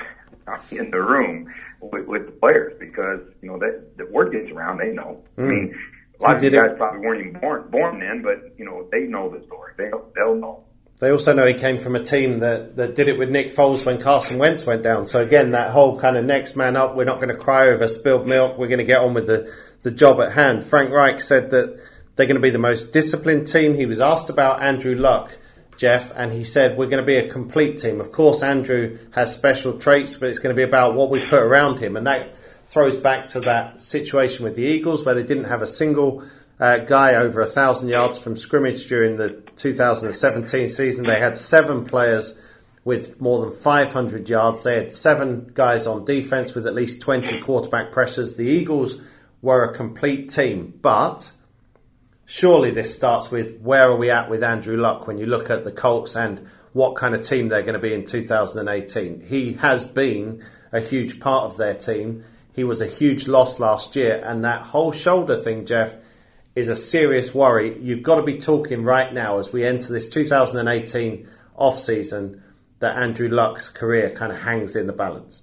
in the room with, with the players because you know that the word gets around, they know. Mm. I mean. A lot of you guys it. probably weren't even born, born then, but, you know, they know the story. They'll, they'll know. They also know he came from a team that, that did it with Nick Foles when Carson Wentz went down. So, again, that whole kind of next man up, we're not going to cry over spilled milk, we're going to get on with the, the job at hand. Frank Reich said that they're going to be the most disciplined team. He was asked about Andrew Luck, Jeff, and he said we're going to be a complete team. Of course, Andrew has special traits, but it's going to be about what we put around him. And that throws back to that situation with the Eagles where they didn't have a single uh, guy over a thousand yards from scrimmage during the two thousand seventeen season. They had seven players with more than five hundred yards. They had seven guys on defense with at least twenty quarterback pressures. The Eagles were a complete team, but surely this starts with where are we at with Andrew Luck when you look at the Colts and what kind of team they're going to be in two thousand eighteen. He has been a huge part of their team. He was a huge loss last year, and that whole shoulder thing, Jeff, is a serious worry. You've got to be talking right now as we enter this two thousand eighteen off-season that Andrew Luck's career kind of hangs in the balance.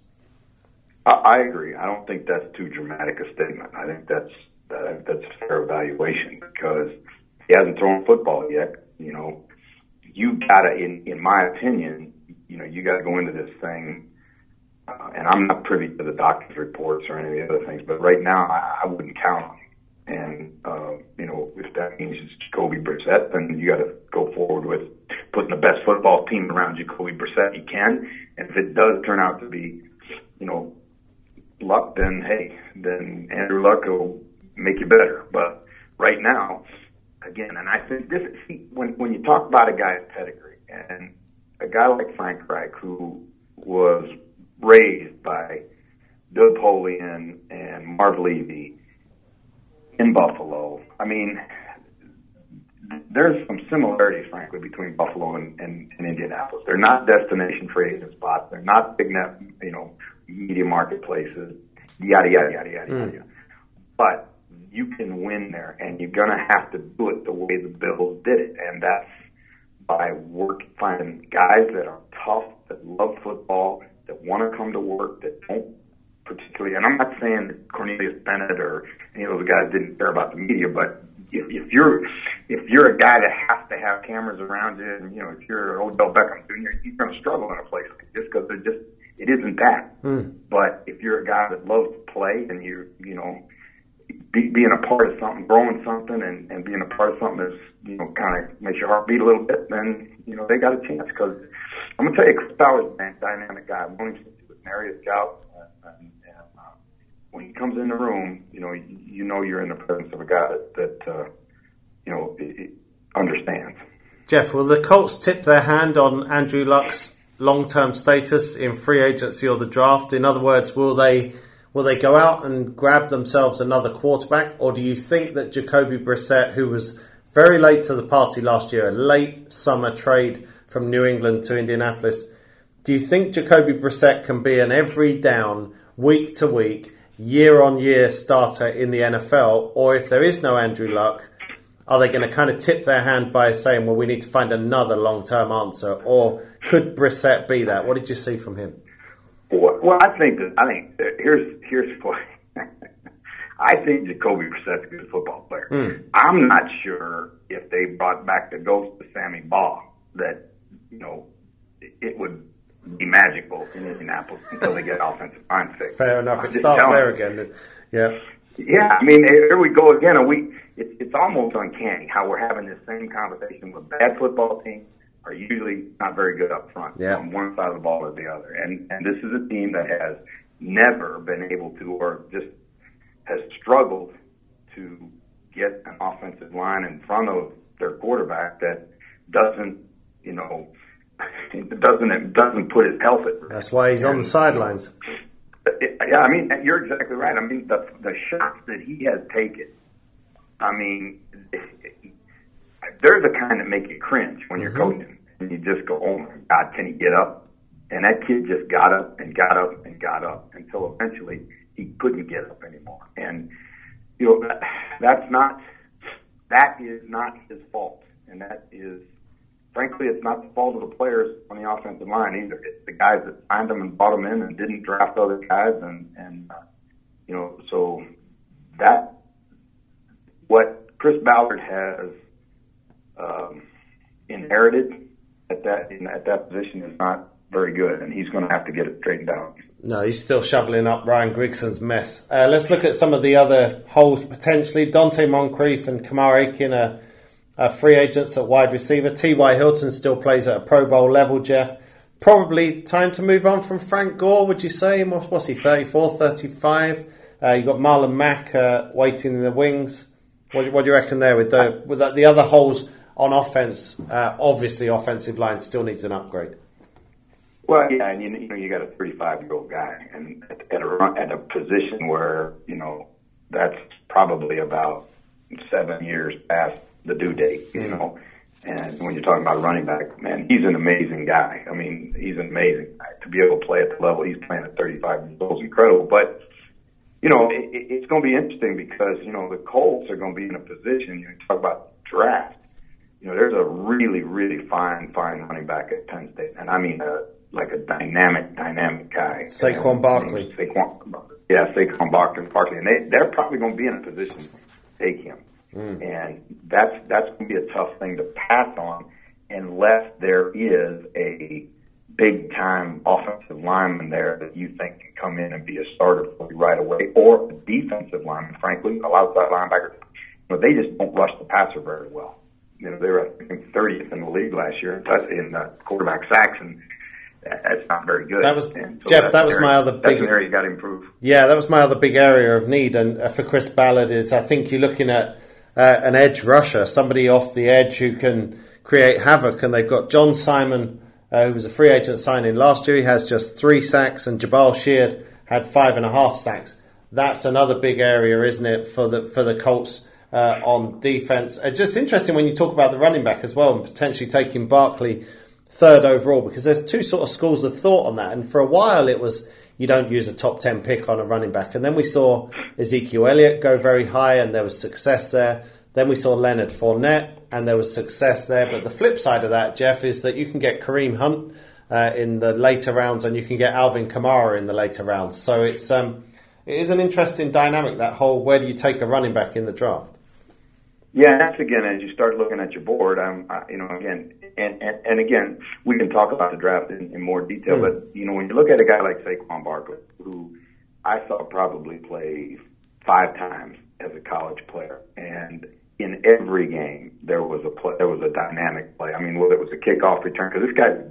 I, I agree. I don't think that's too dramatic a statement. I think that's uh, that's a fair evaluation because he hasn't thrown football yet. You know, you gotta, in in my opinion, you know, you gotta go into this thing. Uh, and I'm not privy to the doctor's reports or any of the other things, but right now I, I wouldn't count on him. And, uh, you know, if that means it's Jacoby Brissett, then you got to go forward with putting the best football team around Jacoby Brissett you can. And if it does turn out to be, you know, Luck, then, hey, then Andrew Luck will make you better. But right now, again, and I think this is, when, when you talk about a guy's pedigree and a guy like Frank Reich who was raised by Doug Polian and Marv Levy in Buffalo. I mean, there's some similarities, frankly, between Buffalo and, and, and Indianapolis. They're not destination free agent spots. They're not big net, you know, media marketplaces, yada, yada, yada, yada, mm. yada. But you can win there, and you're going to have to do it the way the Bills did it, and that's by work, finding guys that are tough, that love football, that want to come to work, that don't particularly, and I'm not saying that Cornelius Bennett or any of those guys didn't care about the media, but if, if you're if you're a guy that has to have cameras around you, and you know if you're Odell Beckham Junior, you're going to struggle in a place like this because it just it isn't that. Mm. But if you're a guy that loves to play and you you know be, being a part of something, growing something, and, and being a part of something that's you know kind of makes your heart beat a little bit, then you know they got a chance because I'm going to tell you, Chris Ballard's a dynamic guy. I've known him since he was an area scout. And, and, uh, when he comes in the room, you know, you, you know you're in the presence of a guy that, that uh, you know, it, it understands. Jeff, will the Colts tip their hand on Andrew Luck's long-term status in free agency or the draft? In other words, will they will they go out and grab themselves another quarterback, or do you think that Jacoby Brissett, who was very late to the party last year, a late summer trade from New England to Indianapolis, do you think Jacoby Brissett can be an every down, week to week, year on year starter in the N F L, or if there is no Andrew Luck, are they going to kind of tip their hand by saying, well, we need to find another long-term answer, or could Brissett be that? What did you see from him? Well, I think that I think that here's here's what I think Jacoby Brissett's a good football player. Mm. I'm not sure if they brought back the ghost of Sammy Baugh that you know it would be magical in Indianapolis until they get offensive line fixed. Fair enough. It starts there again. Yeah. Yeah. I mean, here we go again. And we it, it's almost uncanny how we're having this same conversation with bad football teams. Are usually not very good up front yeah. on one side of the ball or the other. And and this is a team that has never been able to, or just has struggled to get an offensive line in front of their quarterback that doesn't, you know, it doesn't it doesn't put his health at risk. That's why he's on the sidelines. Yeah, I mean, you're exactly right. I mean, the the shots that he has taken, I mean, they're the kind that make you cringe when you're mm-hmm. coaching. And you just go, oh, my God, can he get up? And that kid just got up and got up and got up until eventually he couldn't get up anymore. And, you know, that, that's not – that is not his fault. And that is – frankly, it's not the fault of the players on the offensive line either. It's the guys that signed them and brought them in and didn't draft other guys. And, and uh, you know, so that – what Chris Ballard has – Um, inherited at that in, at that position is not very good, and he's going to have to get it straightened out. No, he's still shoveling up Ryan Grigson's mess. Uh, let's look at some of the other holes potentially. Dante Moncrief and Kamar Aiken are, are free agents at wide receiver. T Y. Hilton still plays at a Pro Bowl level, Jeff. Probably time to move on from Frank Gore, would you say? What's he, thirty-four, thirty-five? Uh, you've got Marlon Mack uh, waiting in the wings. What, what do you reckon there with the, with the, the other holes on offense? Uh, obviously, offensive line still needs an upgrade. Well, yeah, and you, you know you got a thirty-five-year-old guy, and at, at a at a position where you know that's probably about seven years past the due date. You mm. know, and when you're talking about running back, man, he's an amazing guy. I mean, he's an amazing guy. To be able to play at the level he's playing at thirty-five years old is incredible. But you know, it, it's going to be interesting because you know the Colts are going to be in a position. You know, talk about draft. You know, there's a really, really fine, fine running back at Penn State. And I mean, a, like a dynamic, dynamic guy. Saquon Barkley. Saquon, yeah, Saquon Barkley. Barkley. And they, they're probably going to be in a position to take him. Mm. And that's, that's going to be a tough thing to pass on unless there is a big-time offensive lineman there that you think can come in and be a starter for you right away, or a defensive lineman, frankly, a outside linebacker. You know, they just don't rush the passer very well. You know, they were, I think, thirtieth in the league last year in uh, quarterback sacks, and that's not very good. That was and so Jeff. That was area, my other that's big an area you got to improve. Yeah, that was my other big area of need, and uh, for Chris Ballard is I think you're looking at uh, an edge rusher, somebody off the edge who can create havoc, and they've got John Simon, uh, who was a free agent signing last year. He has just three sacks, and Jabal Sheard had five and a half sacks. That's another big area, isn't it, for the for the Colts? Uh, on defense. Uh, just interesting when you talk about the running back as well and potentially taking Barkley third overall, because there's two sort of schools of thought on that. And for a while it was you don't use a top ten pick on a running back. And then we saw Ezekiel Elliott go very high and there was success there. Then we saw Leonard Fournette and there was success there. But the flip side of that, Jeff, is that you can get Kareem Hunt uh, in the later rounds and you can get Alvin Kamara in the later rounds. So it's um, it is an interesting dynamic, that whole where do you take a running back in the draft? Yeah, that's again as you start looking at your board. I'm, I, you know, again, and, and and again, we can talk about the draft in, in more detail. Mm. But you know, when you look at a guy like Saquon Barkley, who I saw probably play five times as a college player, and in every game there was a play, there was a dynamic play. I mean, whether it was a kickoff return, because this guy's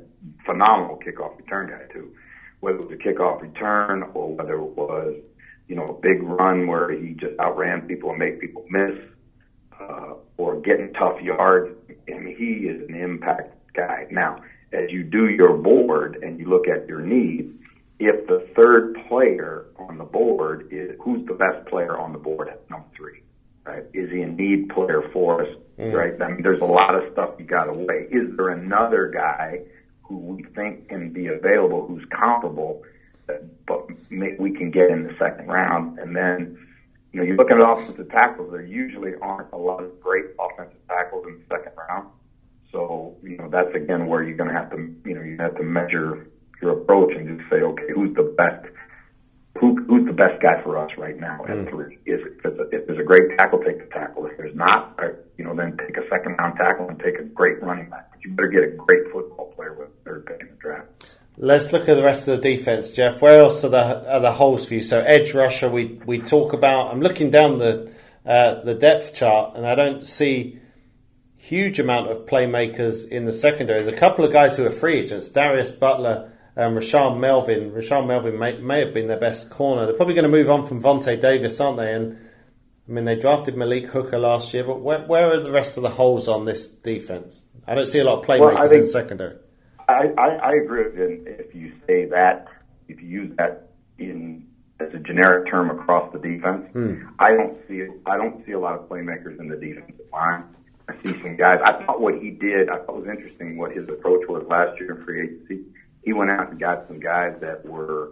phenomenal kickoff return guy too. Whether it was a kickoff return or whether it was, you know, a big run where he just outran people and made people miss, uh, or getting tough yards. I mean, he is an impact guy. Now, as you do your board and you look at your needs, if the third player on the board is, who's the best player on the board at number three, right? Is he a need player for us, mm. right? I mean, there's a lot of stuff you got to weigh. Is there another guy who we think can be available, who's comparable, that, but we can get in the second round? And then, you know, you look at offensive tackles, there usually aren't a lot of great offensive tackles in the second round. So, you know, that's again where you're going to have to, you know, you have to measure your approach and just say, okay, who's the best, who, who's the best guy for us right now at mm. three? If, if there's a great tackle, take the tackle. If there's not, you know, then take a second round tackle and take a great running back. But you better get a great football player with third pick in the draft. Let's look at the rest of the defense, Jeff. Where else are the are the holes for you? So edge rusher, we we talk about. I'm looking down the uh, the depth chart, and I don't see huge amount of playmakers in the secondary. There's a couple of guys who are free agents: Darius Butler, um, Rashaan Melvin. Rashaan Melvin may may have been their best corner. They're probably going to move on from Vontae Davis, aren't they? And I mean, they drafted Malik Hooker last year, but where where are the rest of the holes on this defense? I don't see a lot of playmakers well, think- in secondary. I, I, I agree with you if you say that, if you use that in as a generic term across the defense. Mm. I don't see I don't see a lot of playmakers in the defensive line. I see some guys. I thought what he did, I thought was interesting what his approach was last year in free agency. He went out and got some guys that were,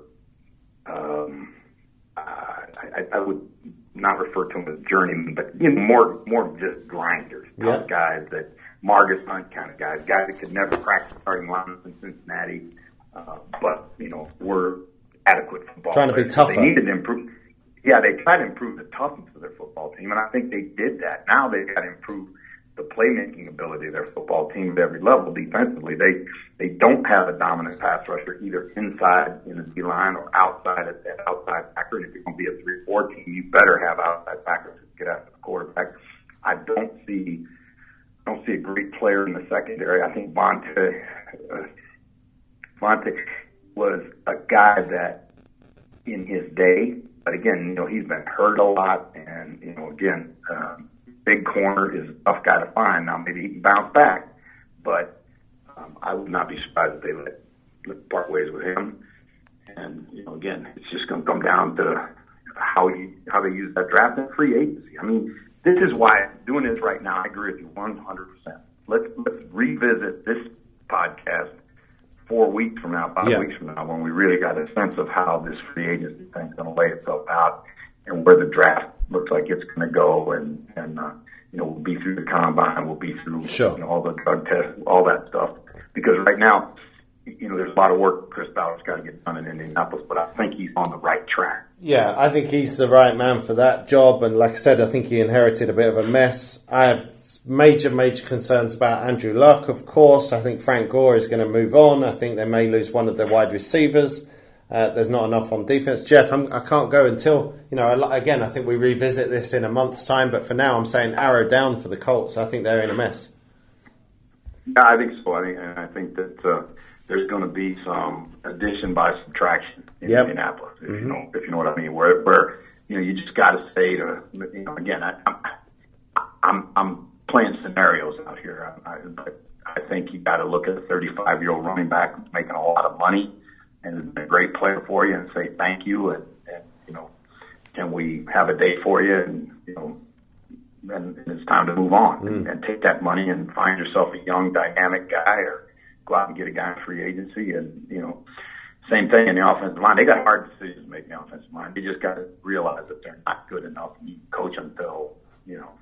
um, uh, I, I would not refer to them as journeymen, but you know, more more just grinders, tough yeah. guys that. Margus Hunt kind of guys, guys that could never crack the starting lineup in Cincinnati, uh, but, you know, were adequate football Trying players. to be tougher. They needed to improve. Yeah, they tried to improve the toughness of their football team, and I think they did that. Now they've got to improve the playmaking ability of their football team at every level defensively. They they don't have a dominant pass rusher either inside in the D-line or outside at that outside backer. And if you're going to be a three four team, you better have outside backers who get after the quarterback. I don't see... I don't see a great player in the secondary. I think Vontae, uh, Vontae was a guy that in his day, but again, you know, he's been hurt a lot, and, you know, again, um, big corner is a tough guy to find. Now, maybe he can bounce back, but um, I would not be surprised if they let, let part ways with him. And, you know, again, it's just going to come down to how he, how they use that draft and free agency. I mean, this is why doing this right now, I agree with you one hundred percent. Let's let's revisit this podcast four weeks from now, five yeah. weeks from now, when we really got a sense of how this free agency thing's going to lay itself out and where the draft looks like it's going to go. And, and uh, you know, we'll be through the combine, we'll be through sure. you know, all the drug tests, all that stuff. Because right now, you know, there's a lot of work Chris Ballard's got to get done in Indianapolis, but I think he's on the right track. Yeah, I think he's the right man for that job. And like I said, I think he inherited a bit of a mess. I have major, major concerns about Andrew Luck, of course. I think Frank Gore is going to move on. I think they may lose one of their wide receivers. Uh, there's not enough on defense. Jeff, I'm, I can't go until, you know, again, I think we revisit this in a month's time. But for now, I'm saying arrow down for the Colts. I think they're in a mess. Yeah, I think so. I think, and I think that uh, there's going to be some addition by subtraction in yep. Indianapolis, if, mm-hmm. you know, if you know what I mean, where, where you know, you just got to say to, you know, again, I, I'm, I'm, I'm playing scenarios out here, I, but I think you got to look at a thirty-five-year-old running back who's making a lot of money and has been a great player for you and say thank you, and, and you know, can we have a day for you, and, you know, and, and it's time to move on mm. and, and take that money and find yourself a young, dynamic guy, or go out and get a guy in free agency. And, you know, same thing in the offensive line. They got hard decisions to make in the offensive line. They just got to realize that they're not good enough. You coach them until, you know,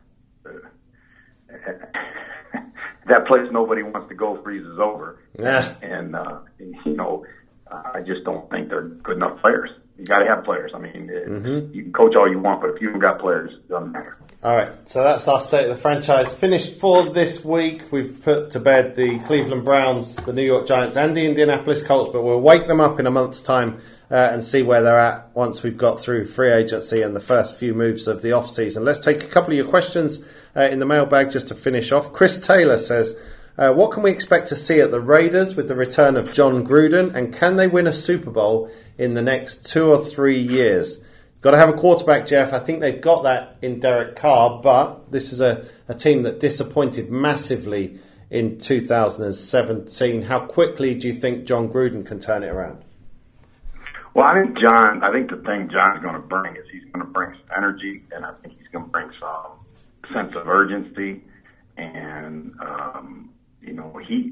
uh, that place nobody wants to go freezes over. Yeah. And, uh, and, you know, I just don't think they're good enough players. You got to have players. I mean, mm-hmm. you can coach all you want, but if you haven't got players, it doesn't matter. All right, so that's our state of the franchise finished for this week. We've put to bed the Cleveland Browns, the New York Giants, and the Indianapolis Colts, but we'll wake them up in a month's time uh, and see where they're at once we've got through free agency and the first few moves of the off-season. Let's take a couple of your questions uh, in the mailbag just to finish off. Chris Taylor says, Uh, what can we expect to see at the Raiders with the return of John Gruden, and can they win a Super Bowl in the next two or three years? Got to have a quarterback, Jeff. I think they've got that in Derek Carr, but this is a, a team that disappointed massively in two thousand seventeen. How quickly do you think John Gruden can turn it around? Well, I think John, I think the thing John's going to bring is he's going to bring some energy, and I think he's going to bring some sense of urgency. And, um, you know, he,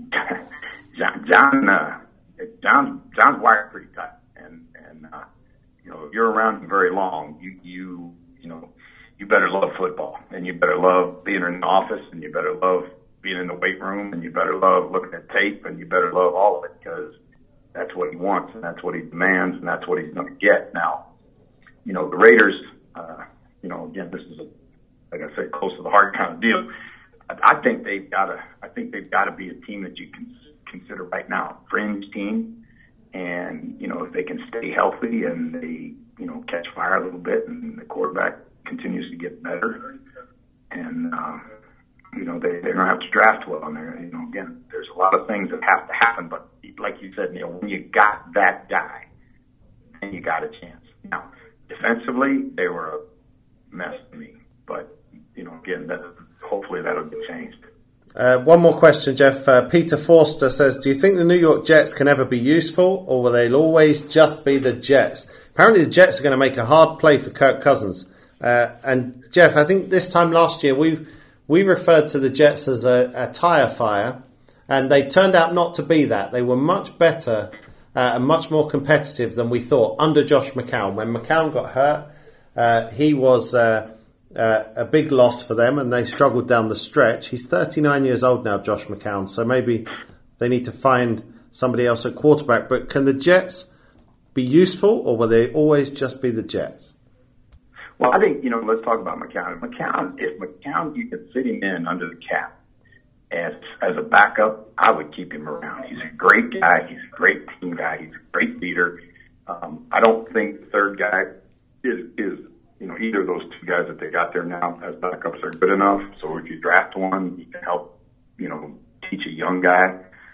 John, John, uh, John, John's wired pretty tight. And, and, uh, you know, if you're around him very long, you, you, you know, you better love football, and you better love being in the office, and you better love being in the weight room, and you better love looking at tape, and you better love all of it, because that's what he wants, and that's what he demands, and that's what he's going to get. Now, you know, the Raiders, uh, you know, again, this is a, like I said, close to the heart kind of deal. I, I think they've got to, I think they've got to be a team that you can consider right now, fringe team. And, you know, if they can stay healthy and they, you know, catch fire a little bit and the quarterback continues to get better, and, uh, you know, they, they're going to have to draft well on there. You know, again, there's a lot of things that have to happen, but like you said, Neil, when you got that guy, then you got a chance. Now, defensively, they were a mess to me, but, you know, again, that, hopefully that'll get changed. Uh, one more question, Jeff. Uh, Peter Forster says, do you think the New York Jets can ever be useful, or will they always just be the Jets? Apparently the Jets are going to make a hard play for Kirk Cousins. Uh, and, Jeff, I think this time last year we we referred to the Jets as a, a tire fire, and they turned out not to be that. They were much better uh, and much more competitive than we thought under Josh McCown. When McCown got hurt, uh, he was... Uh, Uh, a big loss for them, and they struggled down the stretch. He's thirty-nine years old now, Josh McCown, so maybe they need to find somebody else at quarterback. But can the Jets be useful, or will they always just be the Jets? Well, I think, you know, let's talk about McCown. McCown, if McCown, you could fit him in under the cap as as a backup, I would keep him around. He's a great guy. He's a great team guy. He's a great leader. Um, I don't think the third guy is is You know, either of those two guys that they got there now as backups are good enough. So if you draft one, you can help, you know, teach a young guy.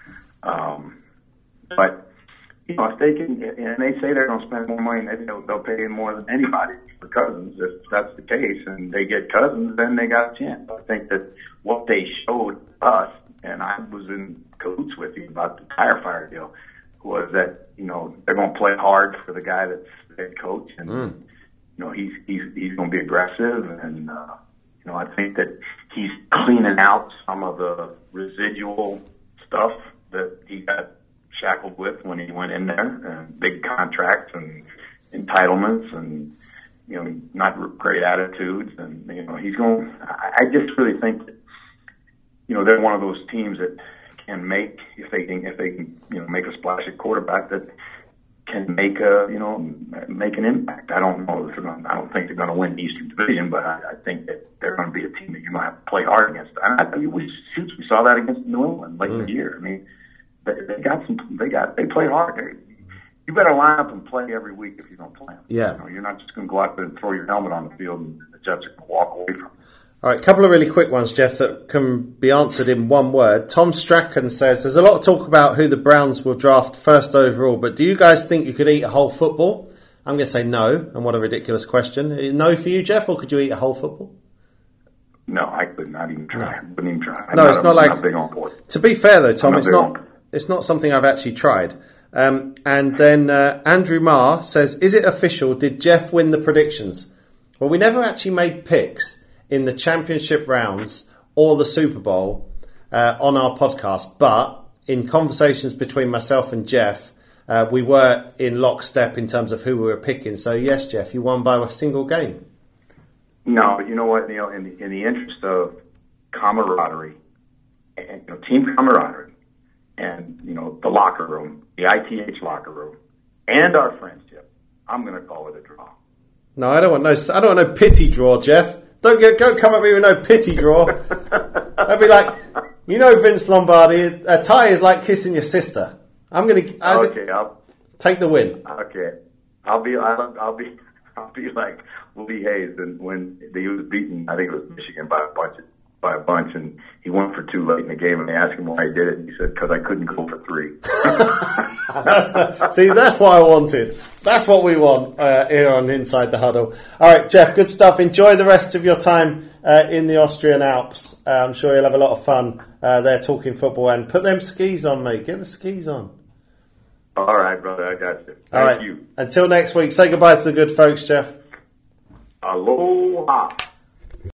Um, but, you know, if they can, and they say they're going to spend more money, maybe they'll, they'll pay in more than anybody for Cousins. If that's the case and they get Cousins, then they got a chance. I think that what they showed us, and I was in cahoots with you about the tire fire deal, was that, you know, they're going to play hard for the guy that's the head coach. And, mm. You know, he's he's he's going to be aggressive, and uh, you know, I think that he's cleaning out some of the residual stuff that he got shackled with when he went in there, and big contracts and entitlements, and you know, not great attitudes, and you know, he's going. I, I just really think that, you know, they're one of those teams that can make, if they can if they can you know make a splash at quarterback, that can make a, you know, make an impact. I don't know if they're going to, I don't think they're going to win the Eastern Division, but I, I think that they're going to be a team that you're going to have to play hard against. And I, we, shoot, we saw that against New England late in the year. I mean, they, they got some, they got, they play hard. They, you better line up and play every week if you're going to play them. Yeah. You know, you're not just going to go out there and throw your helmet on the field and the Jets are going to walk away from it. All right, a couple of really quick ones, Jeff, that can be answered in one word. Tom Strachan says, there's a lot of talk about who the Browns will draft first overall, but do you guys think you could eat a whole football? I'm going to say no, and what a ridiculous question. No for you, Jeff, or could you eat a whole football? No, I could not even try. I wouldn't even try. I'm no, not, it's not I'm like... Not big on pork. To be fair, though, Tom, not it's not it's not something I've actually tried. Um, and then uh, Andrew Marr says, is it official? Did Jeff win the predictions? Well, we never actually made picks in the championship rounds or the Super Bowl uh, on our podcast, but in conversations between myself and Jeff, uh, we were in lockstep in terms of who we were picking. So yes, Jeff, you won by a single game. No, but you know what, Neil? In the, in the interest of camaraderie, and you know, team camaraderie, and you know, the locker room, the I T H locker room, and our friendship, I'm going to call it a draw. No, I don't want no. I don't want no pity draw, Jeff. Don't get, don't come at me with no pity draw. That'd be like, you know, Vince Lombardi, a tie is like kissing your sister. I'm going to okay, I'll, take the win. Okay, I'll be, I'll, I'll be, I'll be like Willie Hayes, and when he was beaten, I think it was Michigan by a bunch of by a bunch, and he went for two late in the game, and they asked him why he did it, and he said, because I couldn't go for three. that's the, see, that's what I wanted. That's what we want uh, here on Inside the Huddle. All right, Jeff, good stuff. Enjoy the rest of your time uh, in the Austrian Alps. Uh, I'm sure you'll have a lot of fun uh, there talking football. And put them skis on, mate. Get the skis on. All right, brother. I got you. Thank All right. you. Until next week, say goodbye to the good folks, Jeff. Aloha.